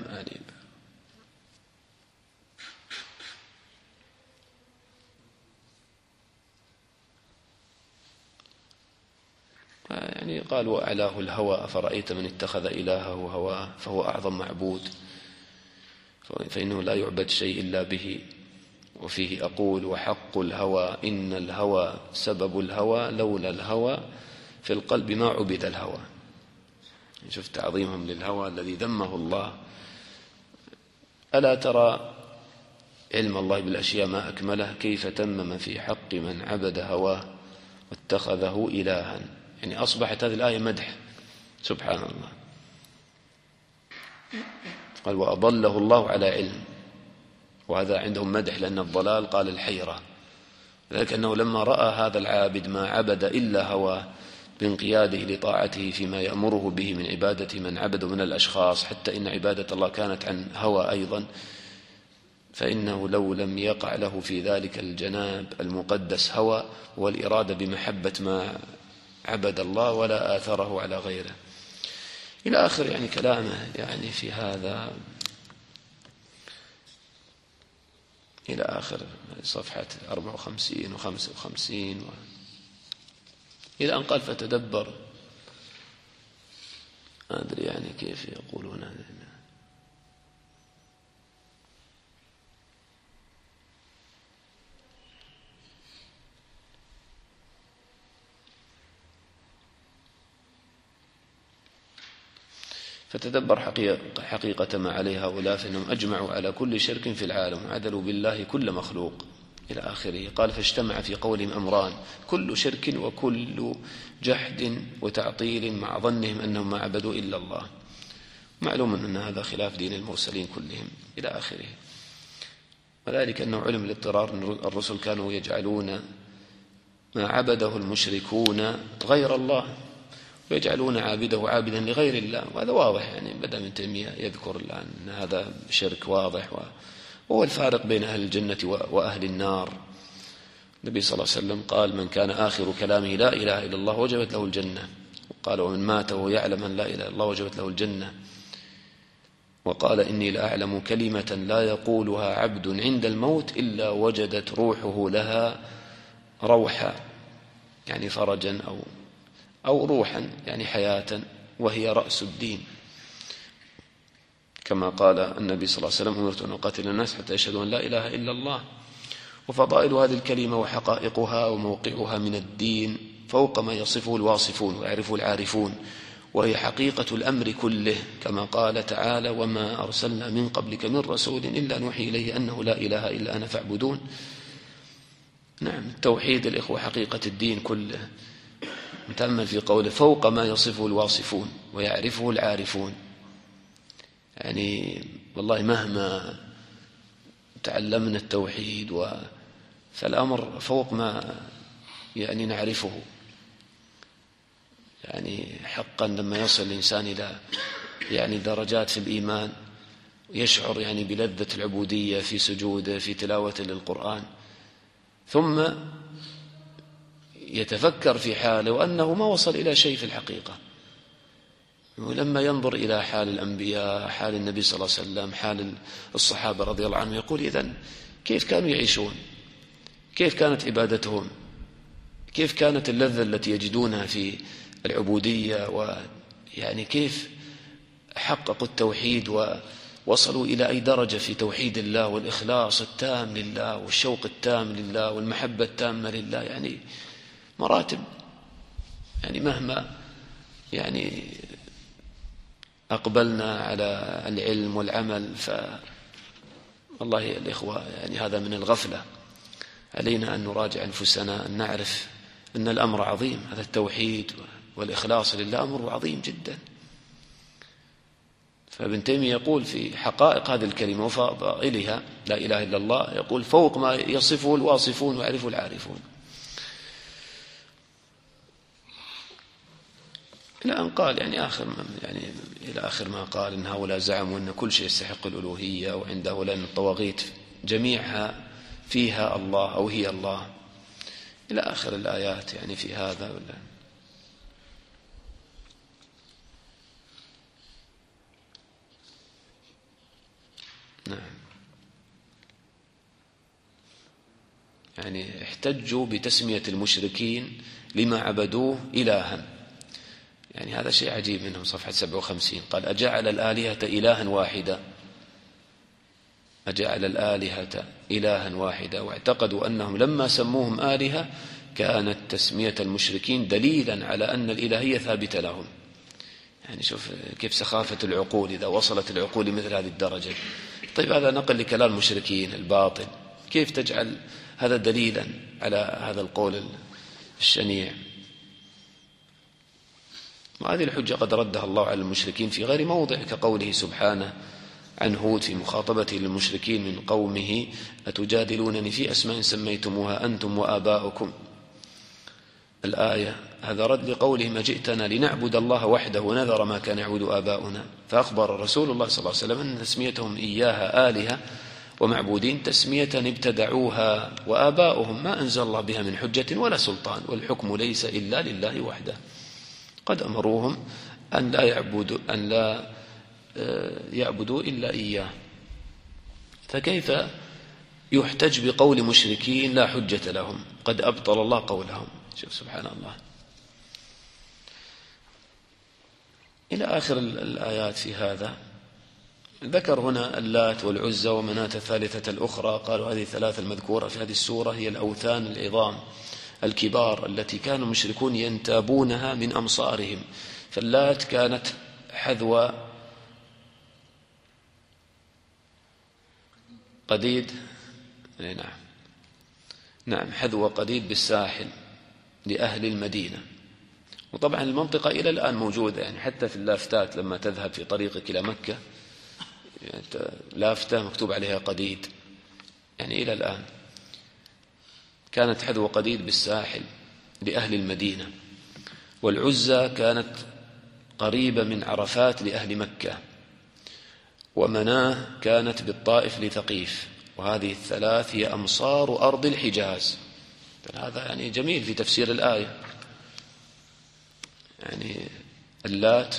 يعني قال وأعلاه الهوى أفرأيت من اتخذ إلهه هواه فهو أعظم معبود، فإنه لا يعبد شيء إلا به. وفيه أقول وحق الهوى إن الهوى سبب الهوى لولا الهوى في القلب ما عبد الهوى. شفت تعظيمهم للهوى الذي ذمه الله. ألا ترى علم الله بالأشياء ما أكمله، كيف تمم في حق من عبد هواه واتخذه إلها. يعني أصبحت هذه الآية مدح، سبحان الله. قال وأضله الله على علم، وهذا عندهم مدح، لأن الضلال قال الحيرة. ذلك أنه لما رأى هذا العابد ما عبد إلا هواه بانقياده لطاعته فيما يأمره به من عبادة من عبد من الأشخاص، حتى إن عبادة الله كانت عن هوى أيضا، فإنه لو لم يقع له في ذلك الجناب المقدس هوى والإرادة بمحبة ما عبد الله ولا آثره على غيره، إلى آخر يعني كلامه يعني في هذا إلى آخر صفحة 54 و55 إلى أن قال فتدبر. ما أدري يعني كيف يقولون هذا. فتدبر حقيقة ما عليه هؤلاء، فإنهم أجمعوا على كل شرك في العالم وعدلوا بالله كل مخلوق إلى آخره. قال فاجتمع في قولهم أمران، كل شرك وكل جحد وتعطيل، مع ظنهم أنهم ما عبدوا إلا الله. معلوم أن هذا خلاف دين المرسلين كلهم إلى آخره. وذلك أنه علم الاضطرار، الرسل كانوا يجعلون ما عبده المشركون غير الله ويجعلون عابده عابدا لغير الله، وهذا واضح. يعني بدأ من تيمية يذكر الآن أن هذا شرك واضح، وهو الفارق بين أهل الجنة وأهل النار. النبي صلى الله عليه وسلم قال من كان آخر كلامه لا إله إلا الله وجبت له الجنة، وقال ومن مات وهو يعلم أن لا إله إلا الله وجبت له الجنة، وقال إني لأعلم كلمة لا يقولها عبد عند الموت إلا وجدت روحه لها روحا، يعني فرجا أو روحا يعني حياة، وهي رأس الدين، كما قال النبي صلى الله عليه وسلم أمرت أن أقاتل الناس حتى يشهدوا أن لا إله إلا الله. وفضائل هذه الكلمة وحقائقها وموقعها من الدين فوق ما يصفه الواصفون ويعرفه العارفون، وهي حقيقة الأمر كله، كما قال تعالى وما أرسلنا من قبلك من رسول إلا نوحي إليه أنه لا إله إلا أنا فاعبدون. نعم، التوحيد الإخوة حقيقة الدين كله. نتأمل في قوله فوق ما يصفه الواصفون ويعرفه العارفون. يعني والله مهما تعلمنا التوحيد فالأمر فوق ما يعني نعرفه. يعني حقا لما يصل الإنسان إلى يعني درجات في الإيمان يشعر يعني بلذة العبودية في سجوده في تلاوته للقرآن، ثم يتفكر في حاله وأنه ما وصل إلى شيء في الحقيقة. ولما ينظر إلى حال الأنبياء، حال النبي صلى الله عليه وسلم، حال الصحابة رضي الله عنهم، يقول إذن كيف كانوا يعيشون؟ كيف كانت عبادتهم؟ كيف كانت اللذة التي يجدونها في العبودية؟ ويعني كيف حققوا التوحيد ووصلوا إلى أي درجة في توحيد الله والإخلاص التام لله والشوق التام لله والمحبة التامة لله. يعني مراتب، يعني مهما يعني أقبلنا على العلم والعمل والله الإخوة يعني هذا من الغفلة. علينا أن نراجع أنفسنا، أن نعرف أن الأمر عظيم. هذا التوحيد والإخلاص لله أمر عظيم جدا. فابن تيمية يقول في حقائق هذه الكلمة وفضائلها لا إله إلا الله، يقول فوق ما يصفه الواصفون ويعرفه العارفون، إلى أن قال إلى آخر ما قال إن هؤلاء زعموا أن كل شيء يستحق الألوهية، وعند هؤلاء الطواغيت جميعها فيها الله أو هي الله، إلى آخر الآيات في هذا ولا. نعم، احتجوا بتسمية المشركين لما عبدوه إلها، هذا شيء عجيب منهم. صفحة 57 قال أجعل الآلهة إلها واحدا، أجعل الآلهة إلها واحدا، واعتقدوا أنهم لما سموهم آلهة كانت تسمية المشركين دليلا على أن الإلهية ثابتة لهم. شوف كيف سخافة العقول إذا وصلت العقول لمثل هذه الدرجة. طيب هذا نقل لكلام المشركين الباطل، كيف تجعل هذا دليلا على هذا القول الشنيع؟ وهذه الحجة قد ردها الله على المشركين في غير موضع، كقوله سبحانه عن هود في مخاطبته للمشركين من قومه أتجادلونني في أسماء سميتموها أنتم وآباؤكم، الآية. هذا رد لقولهم جئتنا لنعبد الله وحده ونذر ما كان يعبد آباؤنا، فأخبر رسول الله صلى الله عليه وسلم أن تسميتهم إياها آلهة ومعبودين تسمية ابتدعوها وآباؤهم ما أنزل الله بها من حجة ولا سلطان، والحكم ليس إلا لله وحده، قد أمروهم أن لا يعبدوا إلا إياه. فكيف يحتج بقول مشركين لا حجة لهم؟ قد أبطل الله قولهم. شوف سبحان الله. إلى آخر الآيات في هذا ذكر هنا اللات والعزى ومناة الثالثة الأخرى، قالوا هذه الثلاثة المذكورة في هذه السورة هي الأوثان العظام الكبار التي كانوا المشركون ينتابونها من أمصارهم. فاللات كانت حذو قديد، نعم حذو قديد بالساحل لأهل المدينة، وطبعا المنطقة إلى الآن موجودة، حتى في اللافتات لما تذهب في طريقك إلى مكة لافتة مكتوب عليها قديد، إلى الآن. كانت حذو قديد بالساحل لأهل المدينة. والعزى كانت قريبة من عرفات لأهل مكة. ومناه كانت بالطائف لثقيف. وهذه الثلاث هي أمصار أرض الحجاز. هذا جميل في تفسير الآية. اللات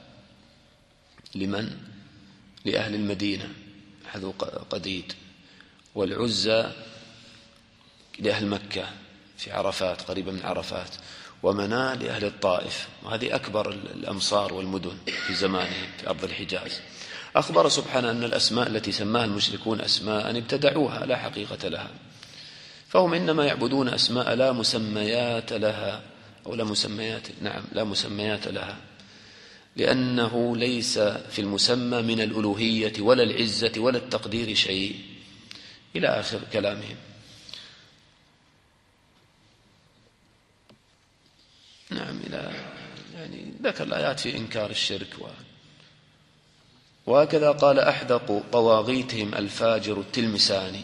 لمن؟ لأهل المدينة حذو قديد، والعزى لأهل مكة في عرفات قريبة من عرفات، ومناه لأهل الطائف، وهذه أكبر الأمصار والمدن في زمانهم في أرض الحجاز. أخبر سبحانه أن الأسماء التي سماها المشركون أسماء ابتدعوها لا حقيقة لها، فهم إنما يعبدون أسماء لا مسميات لها، أو لا مسميات لها، لأنه ليس في المسمى من الألوهية ولا العزة ولا التقدير شيء، إلى آخر كلامهم. نعم، ذكر الآيات في إنكار الشرك. وهكذا قال أحدق طواغيتهم الفاجر التلمساني.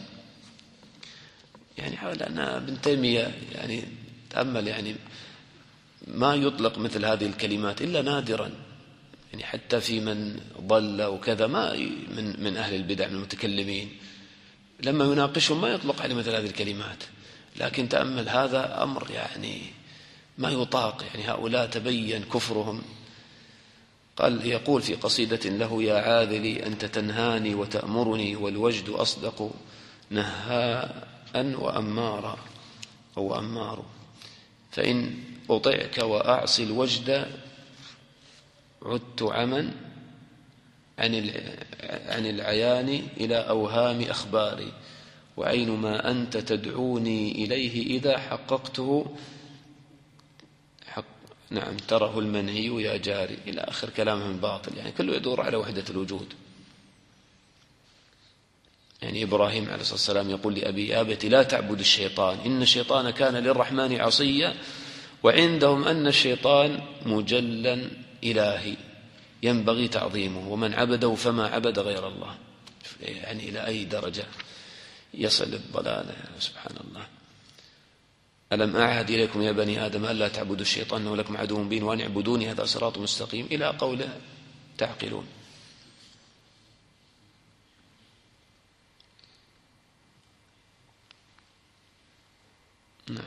أنا ابن تيمية تأمل ما يطلق مثل هذه الكلمات إلا نادرا، حتى في من ضل وكذا، ما من أهل البدع من المتكلمين لما يناقشهم ما يطلق عليه مثل هذه الكلمات. لكن تأمل هذا أمر ما يطاق، هؤلاء تبين كفرهم. قال يقول في قصيدة له: يا عاذلي أنت تنهاني وتأمرني، والوجد أصدق نهاء وأمارا أو أمار، فإن أطعك وأعصي الوجد عدت عمن عن العيان إلى أوهام أخباري، وعين ما أنت تدعوني إليه إذا حققته نعم تره المنهي يا جاري، إلى آخر كلامهم باطل، كله يدور على وحدة الوجود. إبراهيم عليه الصلاة والسلام يقول لأبي: يا أبت لا تعبد الشيطان إن الشيطان كان للرحمن عصيا، وعندهم أن الشيطان مجلا إلهي. ينبغي تعظيمه، ومن عبده فما عبد غير الله. يعني إلى أي درجة يصل الضلال، سبحان الله. ألم أعهد إليكم يا بني آدم ألا تعبدوا الشيطان إنه لكم عدو مبين وأن اعبدوني هذا صراط مستقيم، إلى قوله تعقلون. نعم،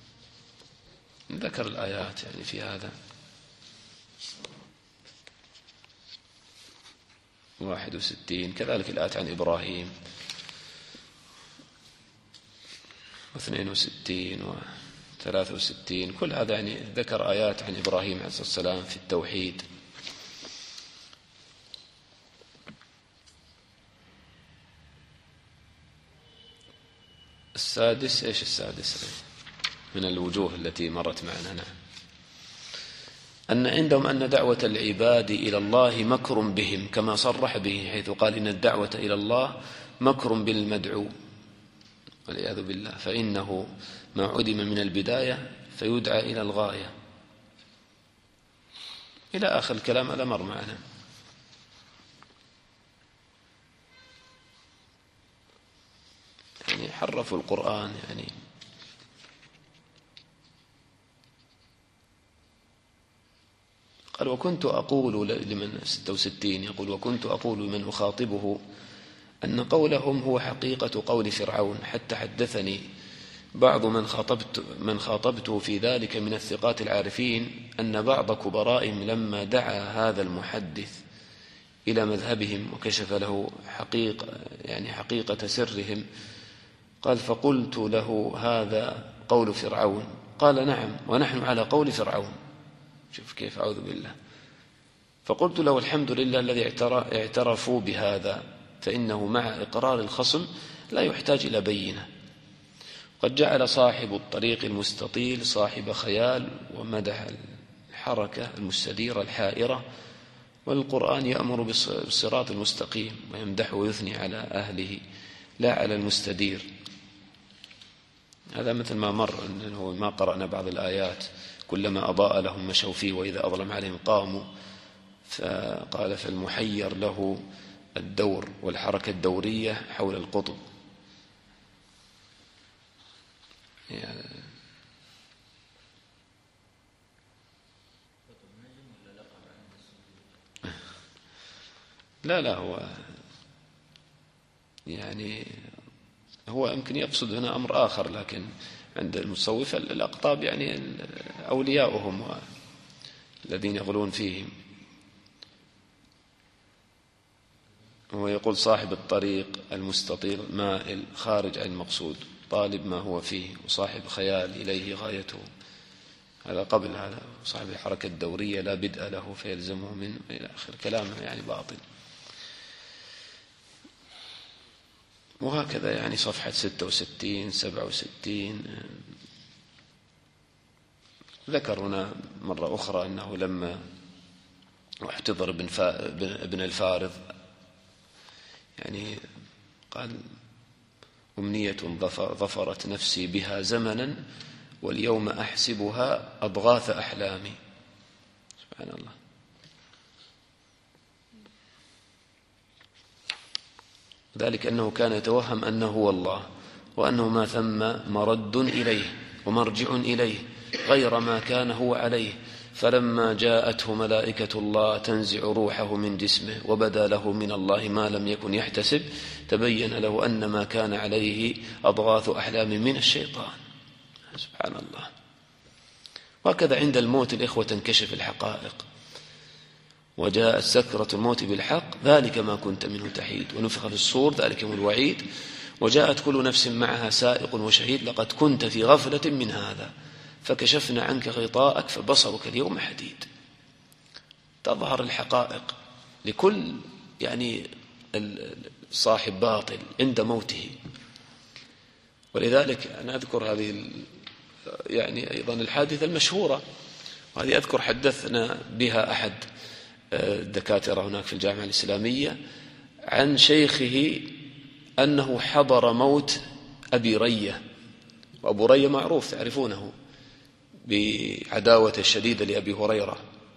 ذكر الآيات يعني في هذا 61، كذلك الآيات عن إبراهيم 62 و63، كل هذا يعني ذكر آيات عن إبراهيم عليه الصلاة والسلام في التوحيد. السادس، إيش السادس من الوجوه التي مرت معنا؟ نعم، أن عندهم أن دعوة العباد إلى الله مكر بهم، كما صرح به حيث قال إن الدعوة إلى الله مكر بالمدعو والعياذ بالله، فإنه ما عدم من البداية فيدعى إلى الغاية، إلى آخر الكلام. هذا مر معنا. يعني حرفوا القرآن. يعني قال وكنت أقول لمن 66 يقول وكنت أقول لمن أخاطبه أن قولهم هو حقيقة قول فرعون، حتى حدثني بعض من خاطبته في ذلك من الثقات العارفين أن بعض كبرائهم لما دعا هذا المحدث إلى مذهبهم وكشف له حقيقة سرهم، قال فقلت له هذا قول فرعون؟ قال نعم ونحن على قول فرعون. شوف كيف، أعوذ بالله. فقلت له الحمد لله الذي اعترفوا بهذا، فإنه مع إقرار الخصم لا يحتاج إلى بينة. قد جعل صاحب الطريق المستطيل صاحب خيال، ومدح الحركة المستديرة الحائرة، والقرآن يأمر بالصراط المستقيم ويمدح ويثني على أهله لا على المستدير. هذا مثل ما مر أنه ما قرأنا بعض الآيات كلما أضاء لهم مشوا فيه وإذا أظلم عليهم قاموا، فقال فالمحير له الدور والحركة الدورية حول القطب. لا هو يمكن يقصد هنا أمر آخر، لكن عند المتصوفة الأقطاب يعني أولياؤهم الذين يغلون فيهم. هو يقول صاحب الطريق المستطيل مائل خارج عن المقصود طالب ما هو فيه، وصاحب خيال إليه غايته. هذا قبل هذا. صاحب الحركة الدورية لا بدء له فيلزمه منه إلى آخر كلامه، يعني باطل. وهكذا يعني صفحة 66 67 ذكر هنا مرة أخرى أنه لما احتضر ابن الفارض يعني قال أمنية ظفرت نفسي بها زمنا واليوم أحسبها أضغاث أحلامي. سبحان الله. ذلك أنه كان يتوهم أنه هو الله، وأنه ما ثم مرد إليه ومرجع إليه غير ما كان هو عليه. فلما جاءته ملائكة الله تنزع روحه من جسمه وبدا له من الله ما لم يكن يحتسب، تبين له أن ما كان عليه أضغاث أحلام من الشيطان. سبحان الله. وهكذا عند الموت الإخوة تنكشف الحقائق، وجاء سكرة الموت بالحق ذلك ما كنت منه تحيد، ونفخ في الصور ذلك هو الوعيد، وجاءت كل نفس معها سائق وشهيد، لقد كنت في غفلة من هذا فكشفنا عنك غطاءك فبصرك اليوم حديد. تظهر الحقائق لكل يعني صاحب باطل عند موته. ولذلك أنا أذكر هذه يعني أيضا الحادثة المشهورة، وهذه أذكر حدثنا بها أحد الدكاترة هناك في الجامعة الإسلامية عن شيخه أنه حضر موت أبي رية، وأبو رية معروف تعرفونه بعداوة الشديدة لأبي هريرة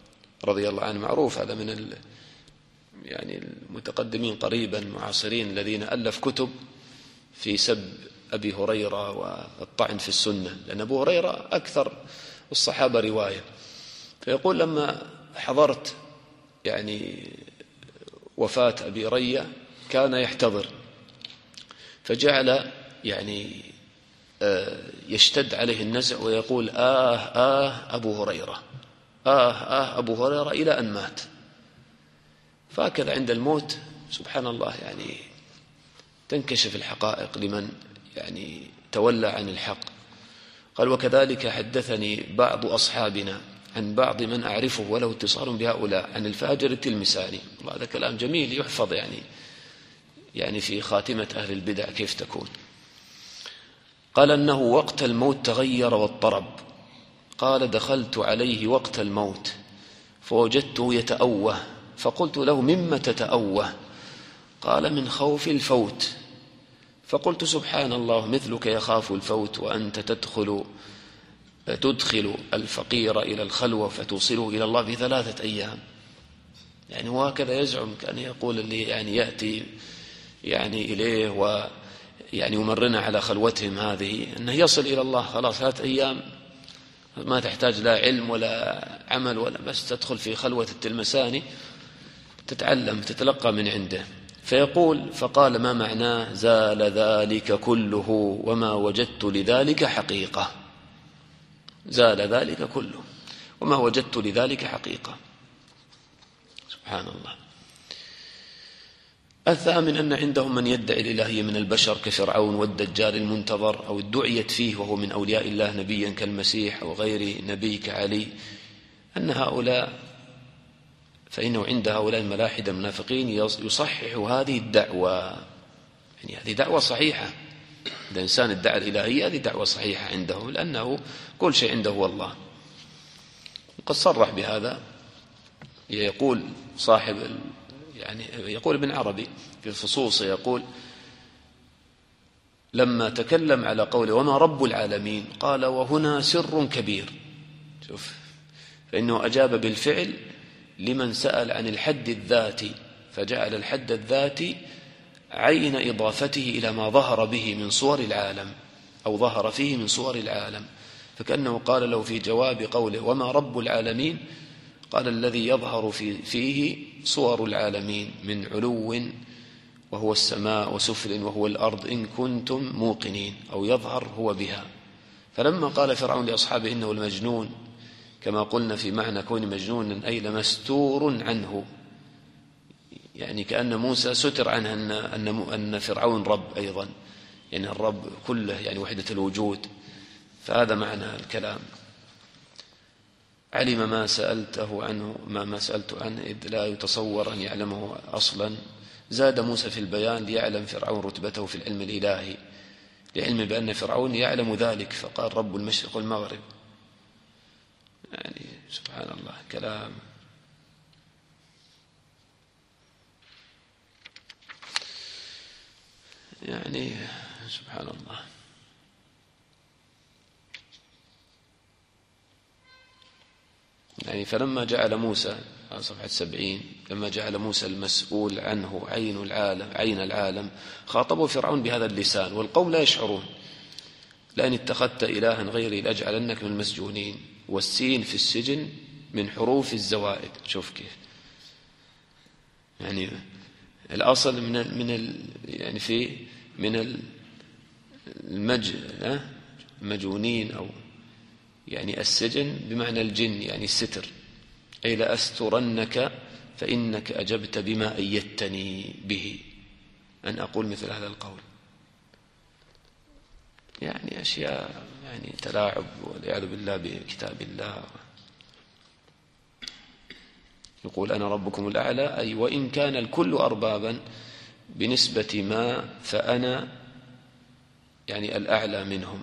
رضي الله عنه، معروف هذا من يعني المتقدمين قريبا معاصرين الذين ألف كتب في سب أبي هريرة والطعن في السنة، لأن أبو هريرة أكثر الصحابة رواية. فيقول لما حضرت يعني وفاة أبي رية كان يحتضر، فجعل يعني يشتد عليه النزع ويقول أبو هريرة، أبو هريرة، إلى أن مات. فهكذا عند الموت سبحان الله يعني تنكشف الحقائق لمن يعني تولى عن الحق. قال: وكذلك حدثني بعض أصحابنا عن بعض من أعرفه وله اتصال بهؤلاء عن الفاجر التلمساني. هذا كلام جميل يحفظ يعني في خاتمة أهل البدع كيف تكون. قال: أنه وقت الموت تغير واضطرب. قال: دخلت عليه وقت الموت فوجدته يتأوه، فقلت له: مما تتأوه؟ قال: من خوف الفوت. فقلت: سبحان الله، مثلك يخاف الفوت وأنت تدخل الفقير إلى الخلوة فتوصله إلى الله في 3 أيام. يعني وهكذا يزعم، كان يقول اللي يعني يأتي يعني إليه ويعني يمرنا على خلوتهم هذه أنه يصل إلى الله خلاص 3 أيام، ما تحتاج لا علم ولا عمل ولا بس تدخل في خلوة التلمساني تتعلم تتلقى من عنده. فيقول: فقال: ما معناه؟ زال ذلك كله وما وجدت لذلك حقيقة. زال ذلك كله وما وجدت لذلك حقيقة. سبحان الله. الثامن أن عندهم من يدعي الإلهية من البشر كفرعون والدجال المنتظر، أو ادعيت فيه وهو من أولياء الله نبيا كالمسيح أو غير نبي كعلي، أن هؤلاء فإنه عند هؤلاء الملاحدة المنافقين يصحح هذه الدعوة. يعني هذه دعوة صحيحة، إذا إنسان ادعى الإلهية هذه دعوة صحيحة عنده، لأنه كل شيء عنده هو الله. وقد صرح بهذا يقول صاحب يعني يقول ابن عربي في الفصوص، يقول: لما تكلم على قوله وما رب العالمين قال: وهنا سر كبير. شوف، فإنه أجاب بالفعل لمن سأل عن الحد الذاتي، فجعل الحد الذاتي عين إضافته إلى ما ظهر به من صور العالم أو ظهر فيه من صور العالم، فكأنه قال له في جواب قوله وما رب العالمين قال: الذي يظهر فيه صور العالمين من علو وهو السماء وسفل وهو الأرض إن كنتم موقنين، أو يظهر هو بها. فلما قال فرعون لأصحابه إنه المجنون، كما قلنا في معنى كون مجنون أي لمستور عنه، يعني كأن موسى ستر عنه أن فرعون رب أيضا، يعني الرب كله يعني وحدة الوجود، فهذا معنى الكلام. علم ما سألته عنه ما سألت عنه إذ لا يتصور أن يعلمه أصلا. زاد موسى في البيان ليعلم فرعون رتبته في العلم الإلهي، لعلم بأن فرعون يعلم ذلك، فقال: رب المشرق والمغرب. يعني سبحان الله كلام. يعني سبحان الله. يعني فلما جعل موسى على صفحة 70 لما جعل موسى المسؤول عنه عين العالم خاطبه فرعون بهذا اللسان، والقوم لا يشعرون: لأن اتخذت إلها غيري لأجعلنك من المسجونين. والسين في السجن من حروف الزوائد. شوف كيف يعني الأصل يعني في من المجونين أو يعني السجن بمعنى الجن، يعني الستر، أي لأسترنك فإنك أجبت بما أيدتني به أن أقول مثل هذا القول. يعني أشياء يعني تلاعب والعياذ بالله بكتاب الله. يقول: أنا ربكم الأعلى، أي وإن كان الكل أربابا بنسبة ما فأنا يعني الأعلى منهم،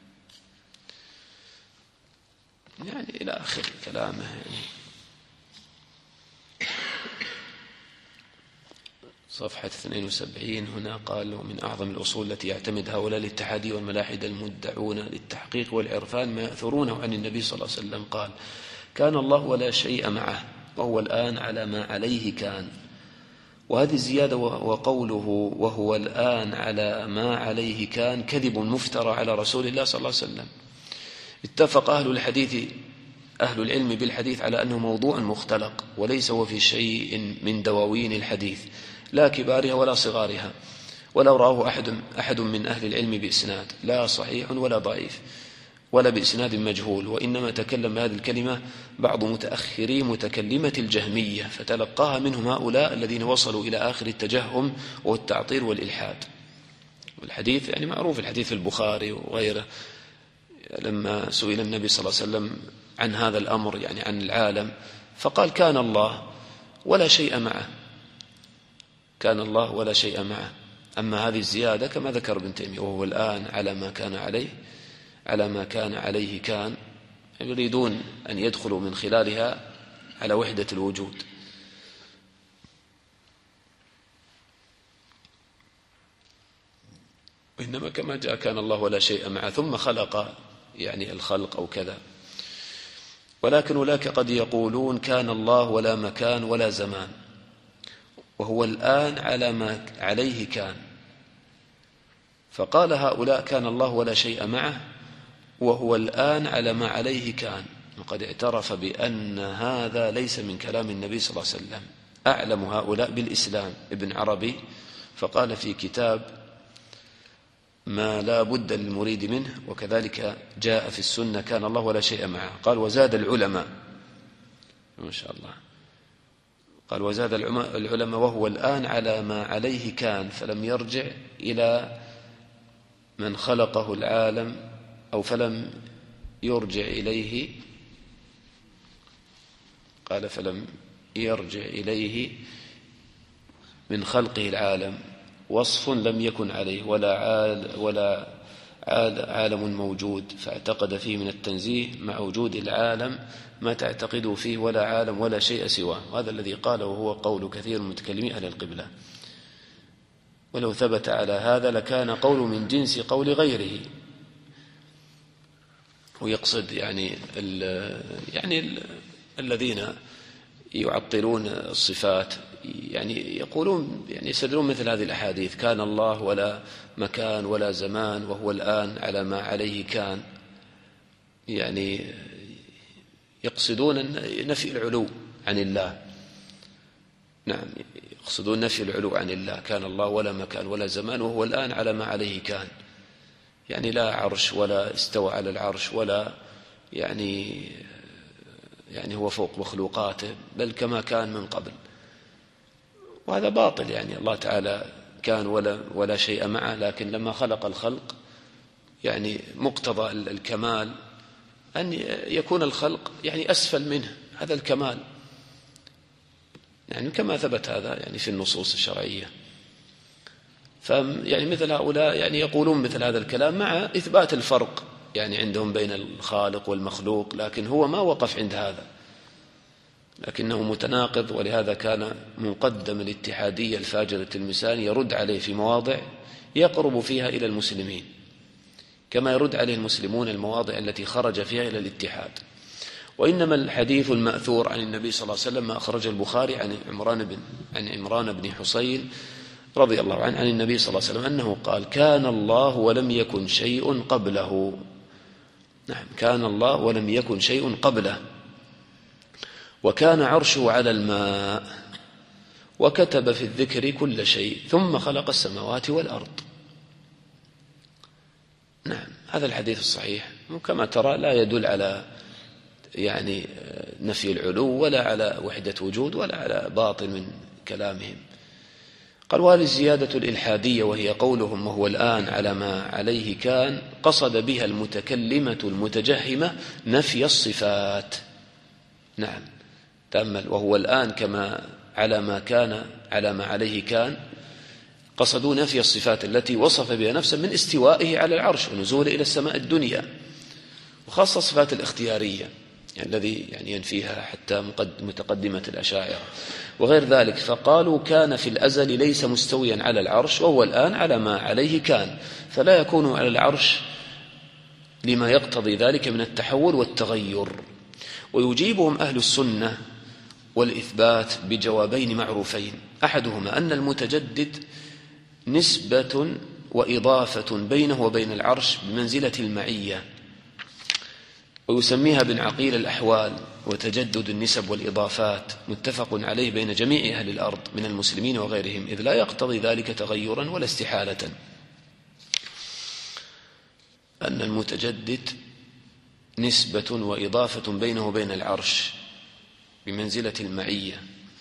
يعني إلى آخر كلامه. يعني صفحة 72 هنا قال: ومن أعظم الأصول التي يعتمد هؤلاء الاتحادي والملاحدة المدعون للتحقيق والعرفان ما يأثرونه عن النبي صلى الله عليه وسلم قال: كان الله ولا شيء معه، وهو الآن على ما عليه كان. وهذه الزيادة وقوله وهو الآن على ما عليه كان كذب مفترى على رسول الله صلى الله عليه وسلم. اتفق أهل العلم بالحديث على أنه موضوع مختلق، وليس هو في شيء من دواوين الحديث لا كبارها ولا صغارها، ولا رآه أحد من أهل العلم بإسناد لا صحيح ولا ضعيف ولا بإسناد مجهول، وإنما تكلم بهذه الكلمة بعض متأخري متكلمة الجهمية، فتلقاها منهم هؤلاء الذين وصلوا إلى آخر التجهم والتعطيل والإلحاد. والحديث يعني معروف، الحديث في البخاري وغيره، لما سئل النبي صلى الله عليه وسلم عن هذا الأمر يعني عن العالم، فقال كان الله ولا شيء معه، كان الله ولا شيء معه. أما هذه الزيادة كما ذكر ابن تيمية وهو الآن على ما كان عليه كان، يريدون أن يدخلوا من خلالها على وحدة الوجود. وإنما كما جاء كان الله ولا شيء معه ثم خلق يعني الخلق أو كذا. ولكن أولاك قد يقولون كان الله ولا مكان ولا زمان، وهو الآن على ما عليه كان. فقال هؤلاء كان الله ولا شيء معه وهو الآن على ما عليه كان، وقد اعترف بأن هذا ليس من كلام النبي صلى الله عليه وسلم. أعلم هؤلاء بالإسلام ابن عربي، فقال في كتاب ما لا بد للمريد منه، وكذلك جاء في السنة كان الله ولا شيء معه. قال وزاد العلماء، ما شاء الله، قال وزاد العلماء وهو الآن على ما عليه كان، فلم يرجع إلى من خلقه العالم، أو فلم يرجع إليه، قال فلم يرجع إليه من خلقه العالم وصف لم يكن عليه ولا عالم موجود، فاعتقد فيه من التنزيه مع وجود العالم ما تعتقد فيه ولا عالم ولا شيء سواه. وهذا الذي قاله وهو قول كثير من متكلمي أهل القبلة. ولو ثبت على هذا لكان قول من جنس قول غيره. ويقصد يعني الذين يعطلون الصفات، يعني يقولون يعني يستدلون مثل هذه الأحاديث كان الله ولا مكان ولا زمان وهو الآن على ما عليه كان، يعني يقصدون نفي العلو عن الله. نعم، يقصدون نفي العلو عن الله، كان الله ولا مكان ولا زمان وهو الآن على ما عليه كان، يعني لا عرش ولا استوى على العرش ولا يعني هو فوق مخلوقاته، بل كما كان من قبل. وهذا باطل، يعني الله تعالى كان ولا شيء معه، لكن لما خلق الخلق يعني مقتضى الكمال أن يكون الخلق يعني أسفل منه، هذا الكمال، يعني كما ثبت هذا يعني في النصوص الشرعية. يعني مثل هؤلاء يعني يقولون مثل هذا الكلام مع إثبات الفرق يعني عندهم بين الخالق والمخلوق، لكن هو ما وقف عند هذا، لكنه متناقض. ولهذا كان مقدم الاتحادية الفاجر التلمساني يرد عليه في مواضع يقرب فيها إلى المسلمين، كما يرد عليه المسلمون المواضع التي خرج فيها إلى الاتحاد. وإنما الحديث المأثور عن النبي صلى الله عليه وسلم ما أخرج البخاري عن عمران بن حصين رضي الله عنه عن النبي صلى الله عليه وسلم أنه قال كان الله ولم يكن شيء قبله. نعم، كان الله ولم يكن شيء قبله، وكان عرشه على الماء، وكتب في الذكر كل شيء، ثم خلق السماوات والأرض. نعم، هذا الحديث الصحيح كما ترى لا يدل على يعني نفي العلو ولا على وحدة وجود ولا على باطل من كلامهم. قال وهذه الزيادة الإلحادية وهي قولهم وهو الآن على ما عليه كان، قصد بها المتكلمة المتجهمة نفي الصفات. نعم، تأمل، وهو الآن كما على ما كان على ما عليه كان، قصدوا نفي الصفات التي وصف بها نفسه من استوائه على العرش ونزوله إلى السماء الدنيا، وخاصة الصفات الاختيارية يعني الذي يعني ينفيها حتى متقدمة الأشاعرة وغير ذلك. فقالوا كان في الأزل ليس مستويا على العرش وهو الآن على ما عليه كان، فلا يكون على العرش لما يقتضي ذلك من التحول والتغير. ويجيبهم أهل السنة والإثبات بجوابين معروفين. أحدهما أن المتجدد نسبة وإضافة بينه وبين العرش بمنزلة المعية، ويسميها ابن عقيل الأحوال وتجدد النسب والإضافات، متفق عليه بين جميع أهل الأرض من المسلمين وغيرهم، إذ لا يقتضي ذلك تغيرا ولا استحالة. أن المتجدد نسبة وإضافة بينه وبين العرش بمنزلة المعية.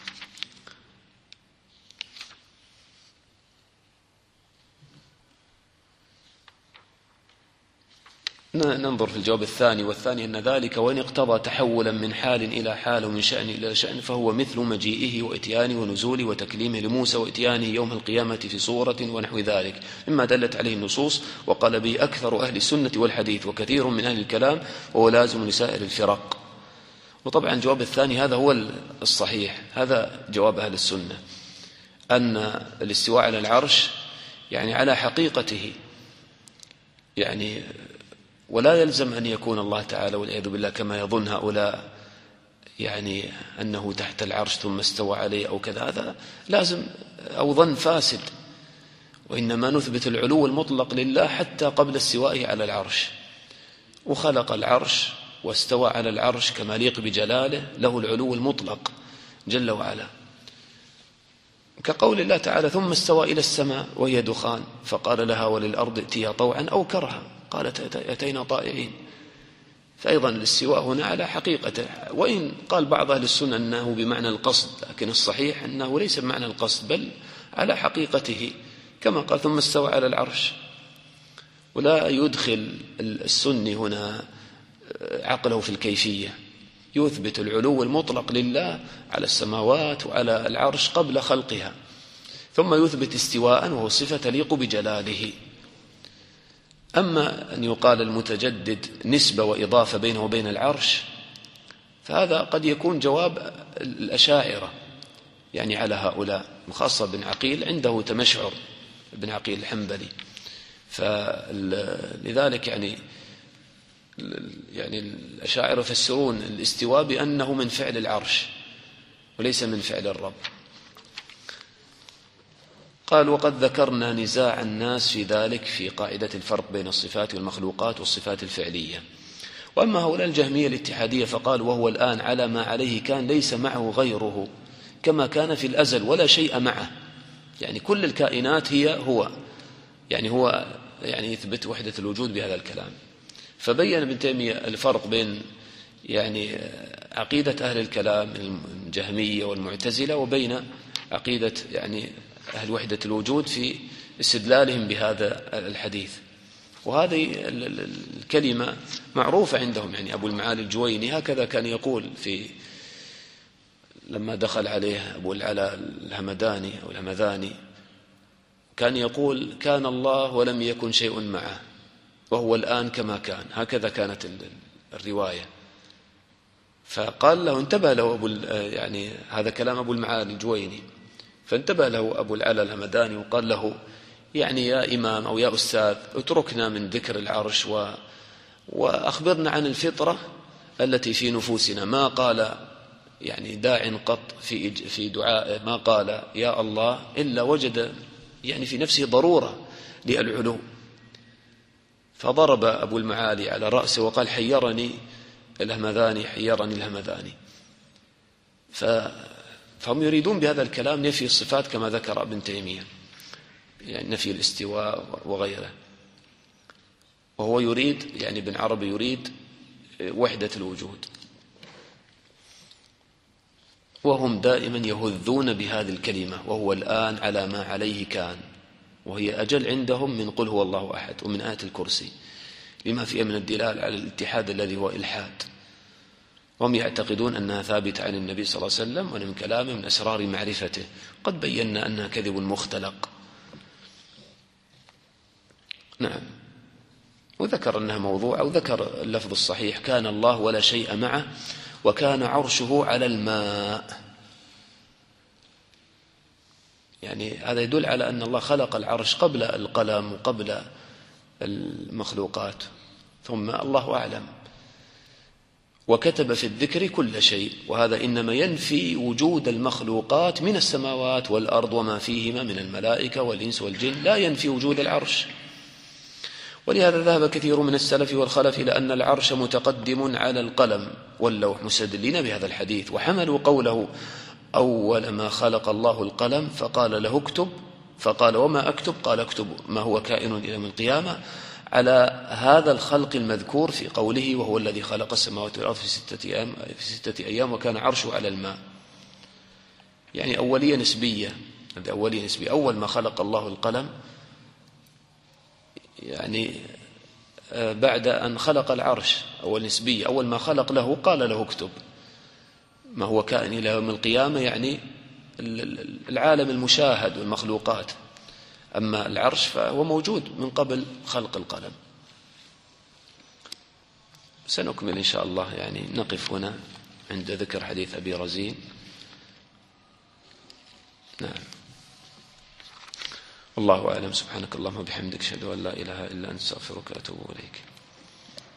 ننظر في الجواب الثاني، والثاني أن ذلك وإن اقتضى تحولا من حال إلى حال ومن شأن إلى شأن فهو مثل مجيئه وإتيانه ونزوله وتكليمه لموسى وإتيانه يوم القيامة في صورة ونحو ذلك مما دلت عليه النصوص، وقال به أكثر أهل السنة والحديث وكثير من أهل الكلام، وهو لازم لسائر الفرق. وطبعا الجواب الثاني هذا هو الصحيح، هذا جواب أهل السنة، أن الاستواء على العرش يعني على حقيقته، يعني ولا يلزم أن يكون الله تعالى والعياذ بالله كما يظن هؤلاء يعني أنه تحت العرش ثم استوى عليه أو كذا، هذا لازم أو ظن فاسد، وإنما نثبت العلو المطلق لله حتى قبل استوائه على العرش، وخلق العرش واستوى على العرش كما يليق بجلاله، له العلو المطلق جل وعلا، كقول الله تعالى ثم استوى إلى السماء وهي دخان فقال لها وللأرض ائتيا طوعا أو كرها قالت أتينا طائعين. فأيضا الاستواء هنا على حقيقته، وإن قال بعض أهل السنة أنه بمعنى القصد، لكن الصحيح أنه ليس بمعنى القصد بل على حقيقته كما قال ثم استوى على العرش. ولا يدخل السني هنا عقله في الكيفية، يثبت العلو المطلق لله على السماوات وعلى العرش قبل خلقها، ثم يثبت استواء وهو صفة تليق بجلاله. أما أن يقال المتجدد نسبة وإضافة بينه وبين العرش، فهذا قد يكون جواب الأشاعرة يعني على هؤلاء، وخاصة ابن عقيل عنده تمشعر، ابن عقيل الحنبلي، فلذلك يعني الأشاعرة يفسرون الاستواء بأنه من فعل العرش وليس من فعل الرب. قال وقد ذكرنا نزاع الناس في ذلك في قاعدة الفرق بين الصفات والمخلوقات والصفات الفعلية. وأما هؤلاء الجهمية الاتحادية فقال وهو الآن على ما عليه كان ليس معه غيره كما كان في الأزل ولا شيء معه، يعني كل الكائنات هو يعني يثبت وحدة الوجود بهذا الكلام. فبين ابن تيمية الفرق بين يعني عقيدة أهل الكلام الجهمية والمعتزلة وبين عقيدة يعني أهل وحدة الوجود في استدلالهم بهذا الحديث. وهذه الكلمة معروفة عندهم، يعني أبو المعالي الجويني هكذا كان يقول لما دخل عليه أبو العلاء الهمداني أو الهمذاني، كان يقول كان الله ولم يكن شيء معه وهو الآن كما كان، هكذا كانت الرواية. فقال له انتبه له يعني هذا كلام أبو المعالي الجويني، فانتبه له أبو العلا الهمداني وقال له يعني يا إمام أو يا أستاذ اتركنا من ذكر العرش وأخبرنا عن الفطرة التي في نفوسنا. ما قال يعني داع قط في دعائه ما قال يا الله إلا وجد يعني في نفسه ضرورة للعلو. فضرب أبو المعالي على رأسه وقال حيرني الهمذاني. فهم يريدون بهذا الكلام نفي الصفات كما ذكر ابن تيمية، يعني نفي الاستواء وغيره، وهو يريد يعني ابن عربي يريد وحدة الوجود، وهم دائما يهذون بهذه الكلمة وهو الآن على ما عليه كان، وهي أجل عندهم من قل هو الله أحد ومن آية الكرسي لما فيها من الدلالة على الاتحاد الذي هو إلحاد. هم يعتقدون أنها ثابتة عن النبي صلى الله عليه وسلم وأن من كلامه من أسرار معرفته، قد بينا أنها كذب مختلق. نعم، وذكر أنها موضوع، أو ذكر اللفظ الصحيح كان الله ولا شيء معه وكان عرشه على الماء، يعني هذا يدل على أن الله خلق العرش قبل القلم وقبل المخلوقات، ثم الله أعلم. وكتب في الذكر كل شيء، وهذا إنما ينفي وجود المخلوقات من السماوات والأرض وما فيهما من الملائكة والإنس والجن، لا ينفي وجود العرش. ولهذا ذهب كثير من السلف والخلف إلى أن العرش متقدم على القلم واللوح مستدلين بهذا الحديث، وحملوا قوله أول ما خلق الله القلم فقال له اكتب، فقال وما أكتب؟ قال اكتب ما هو كائن إلى يوم القيامة، على هذا الخلق المذكور في قوله وهو الذي خلق السماوات والأرض في 6 أيام وكان عرشه على الماء. يعني أولية نسبية، هذه أولية نسبية. أول ما خلق الله القلم يعني بعد أن خلق العرش، أول نسبية، أول ما خلق له قال له اكتب ما هو كائن إلى يوم القيامة، يعني العالم المشاهد والمخلوقات. أما العرش فهو موجود من قبل خلق القلم. سنكمل إن شاء الله، يعني نقف هنا عند ذكر حديث أبي رزين. نعم، والله أعلم. سبحانك اللهم وبحمدك، أشهد أن لا إله إلا أنت، أستغفرك وأتوب إليك.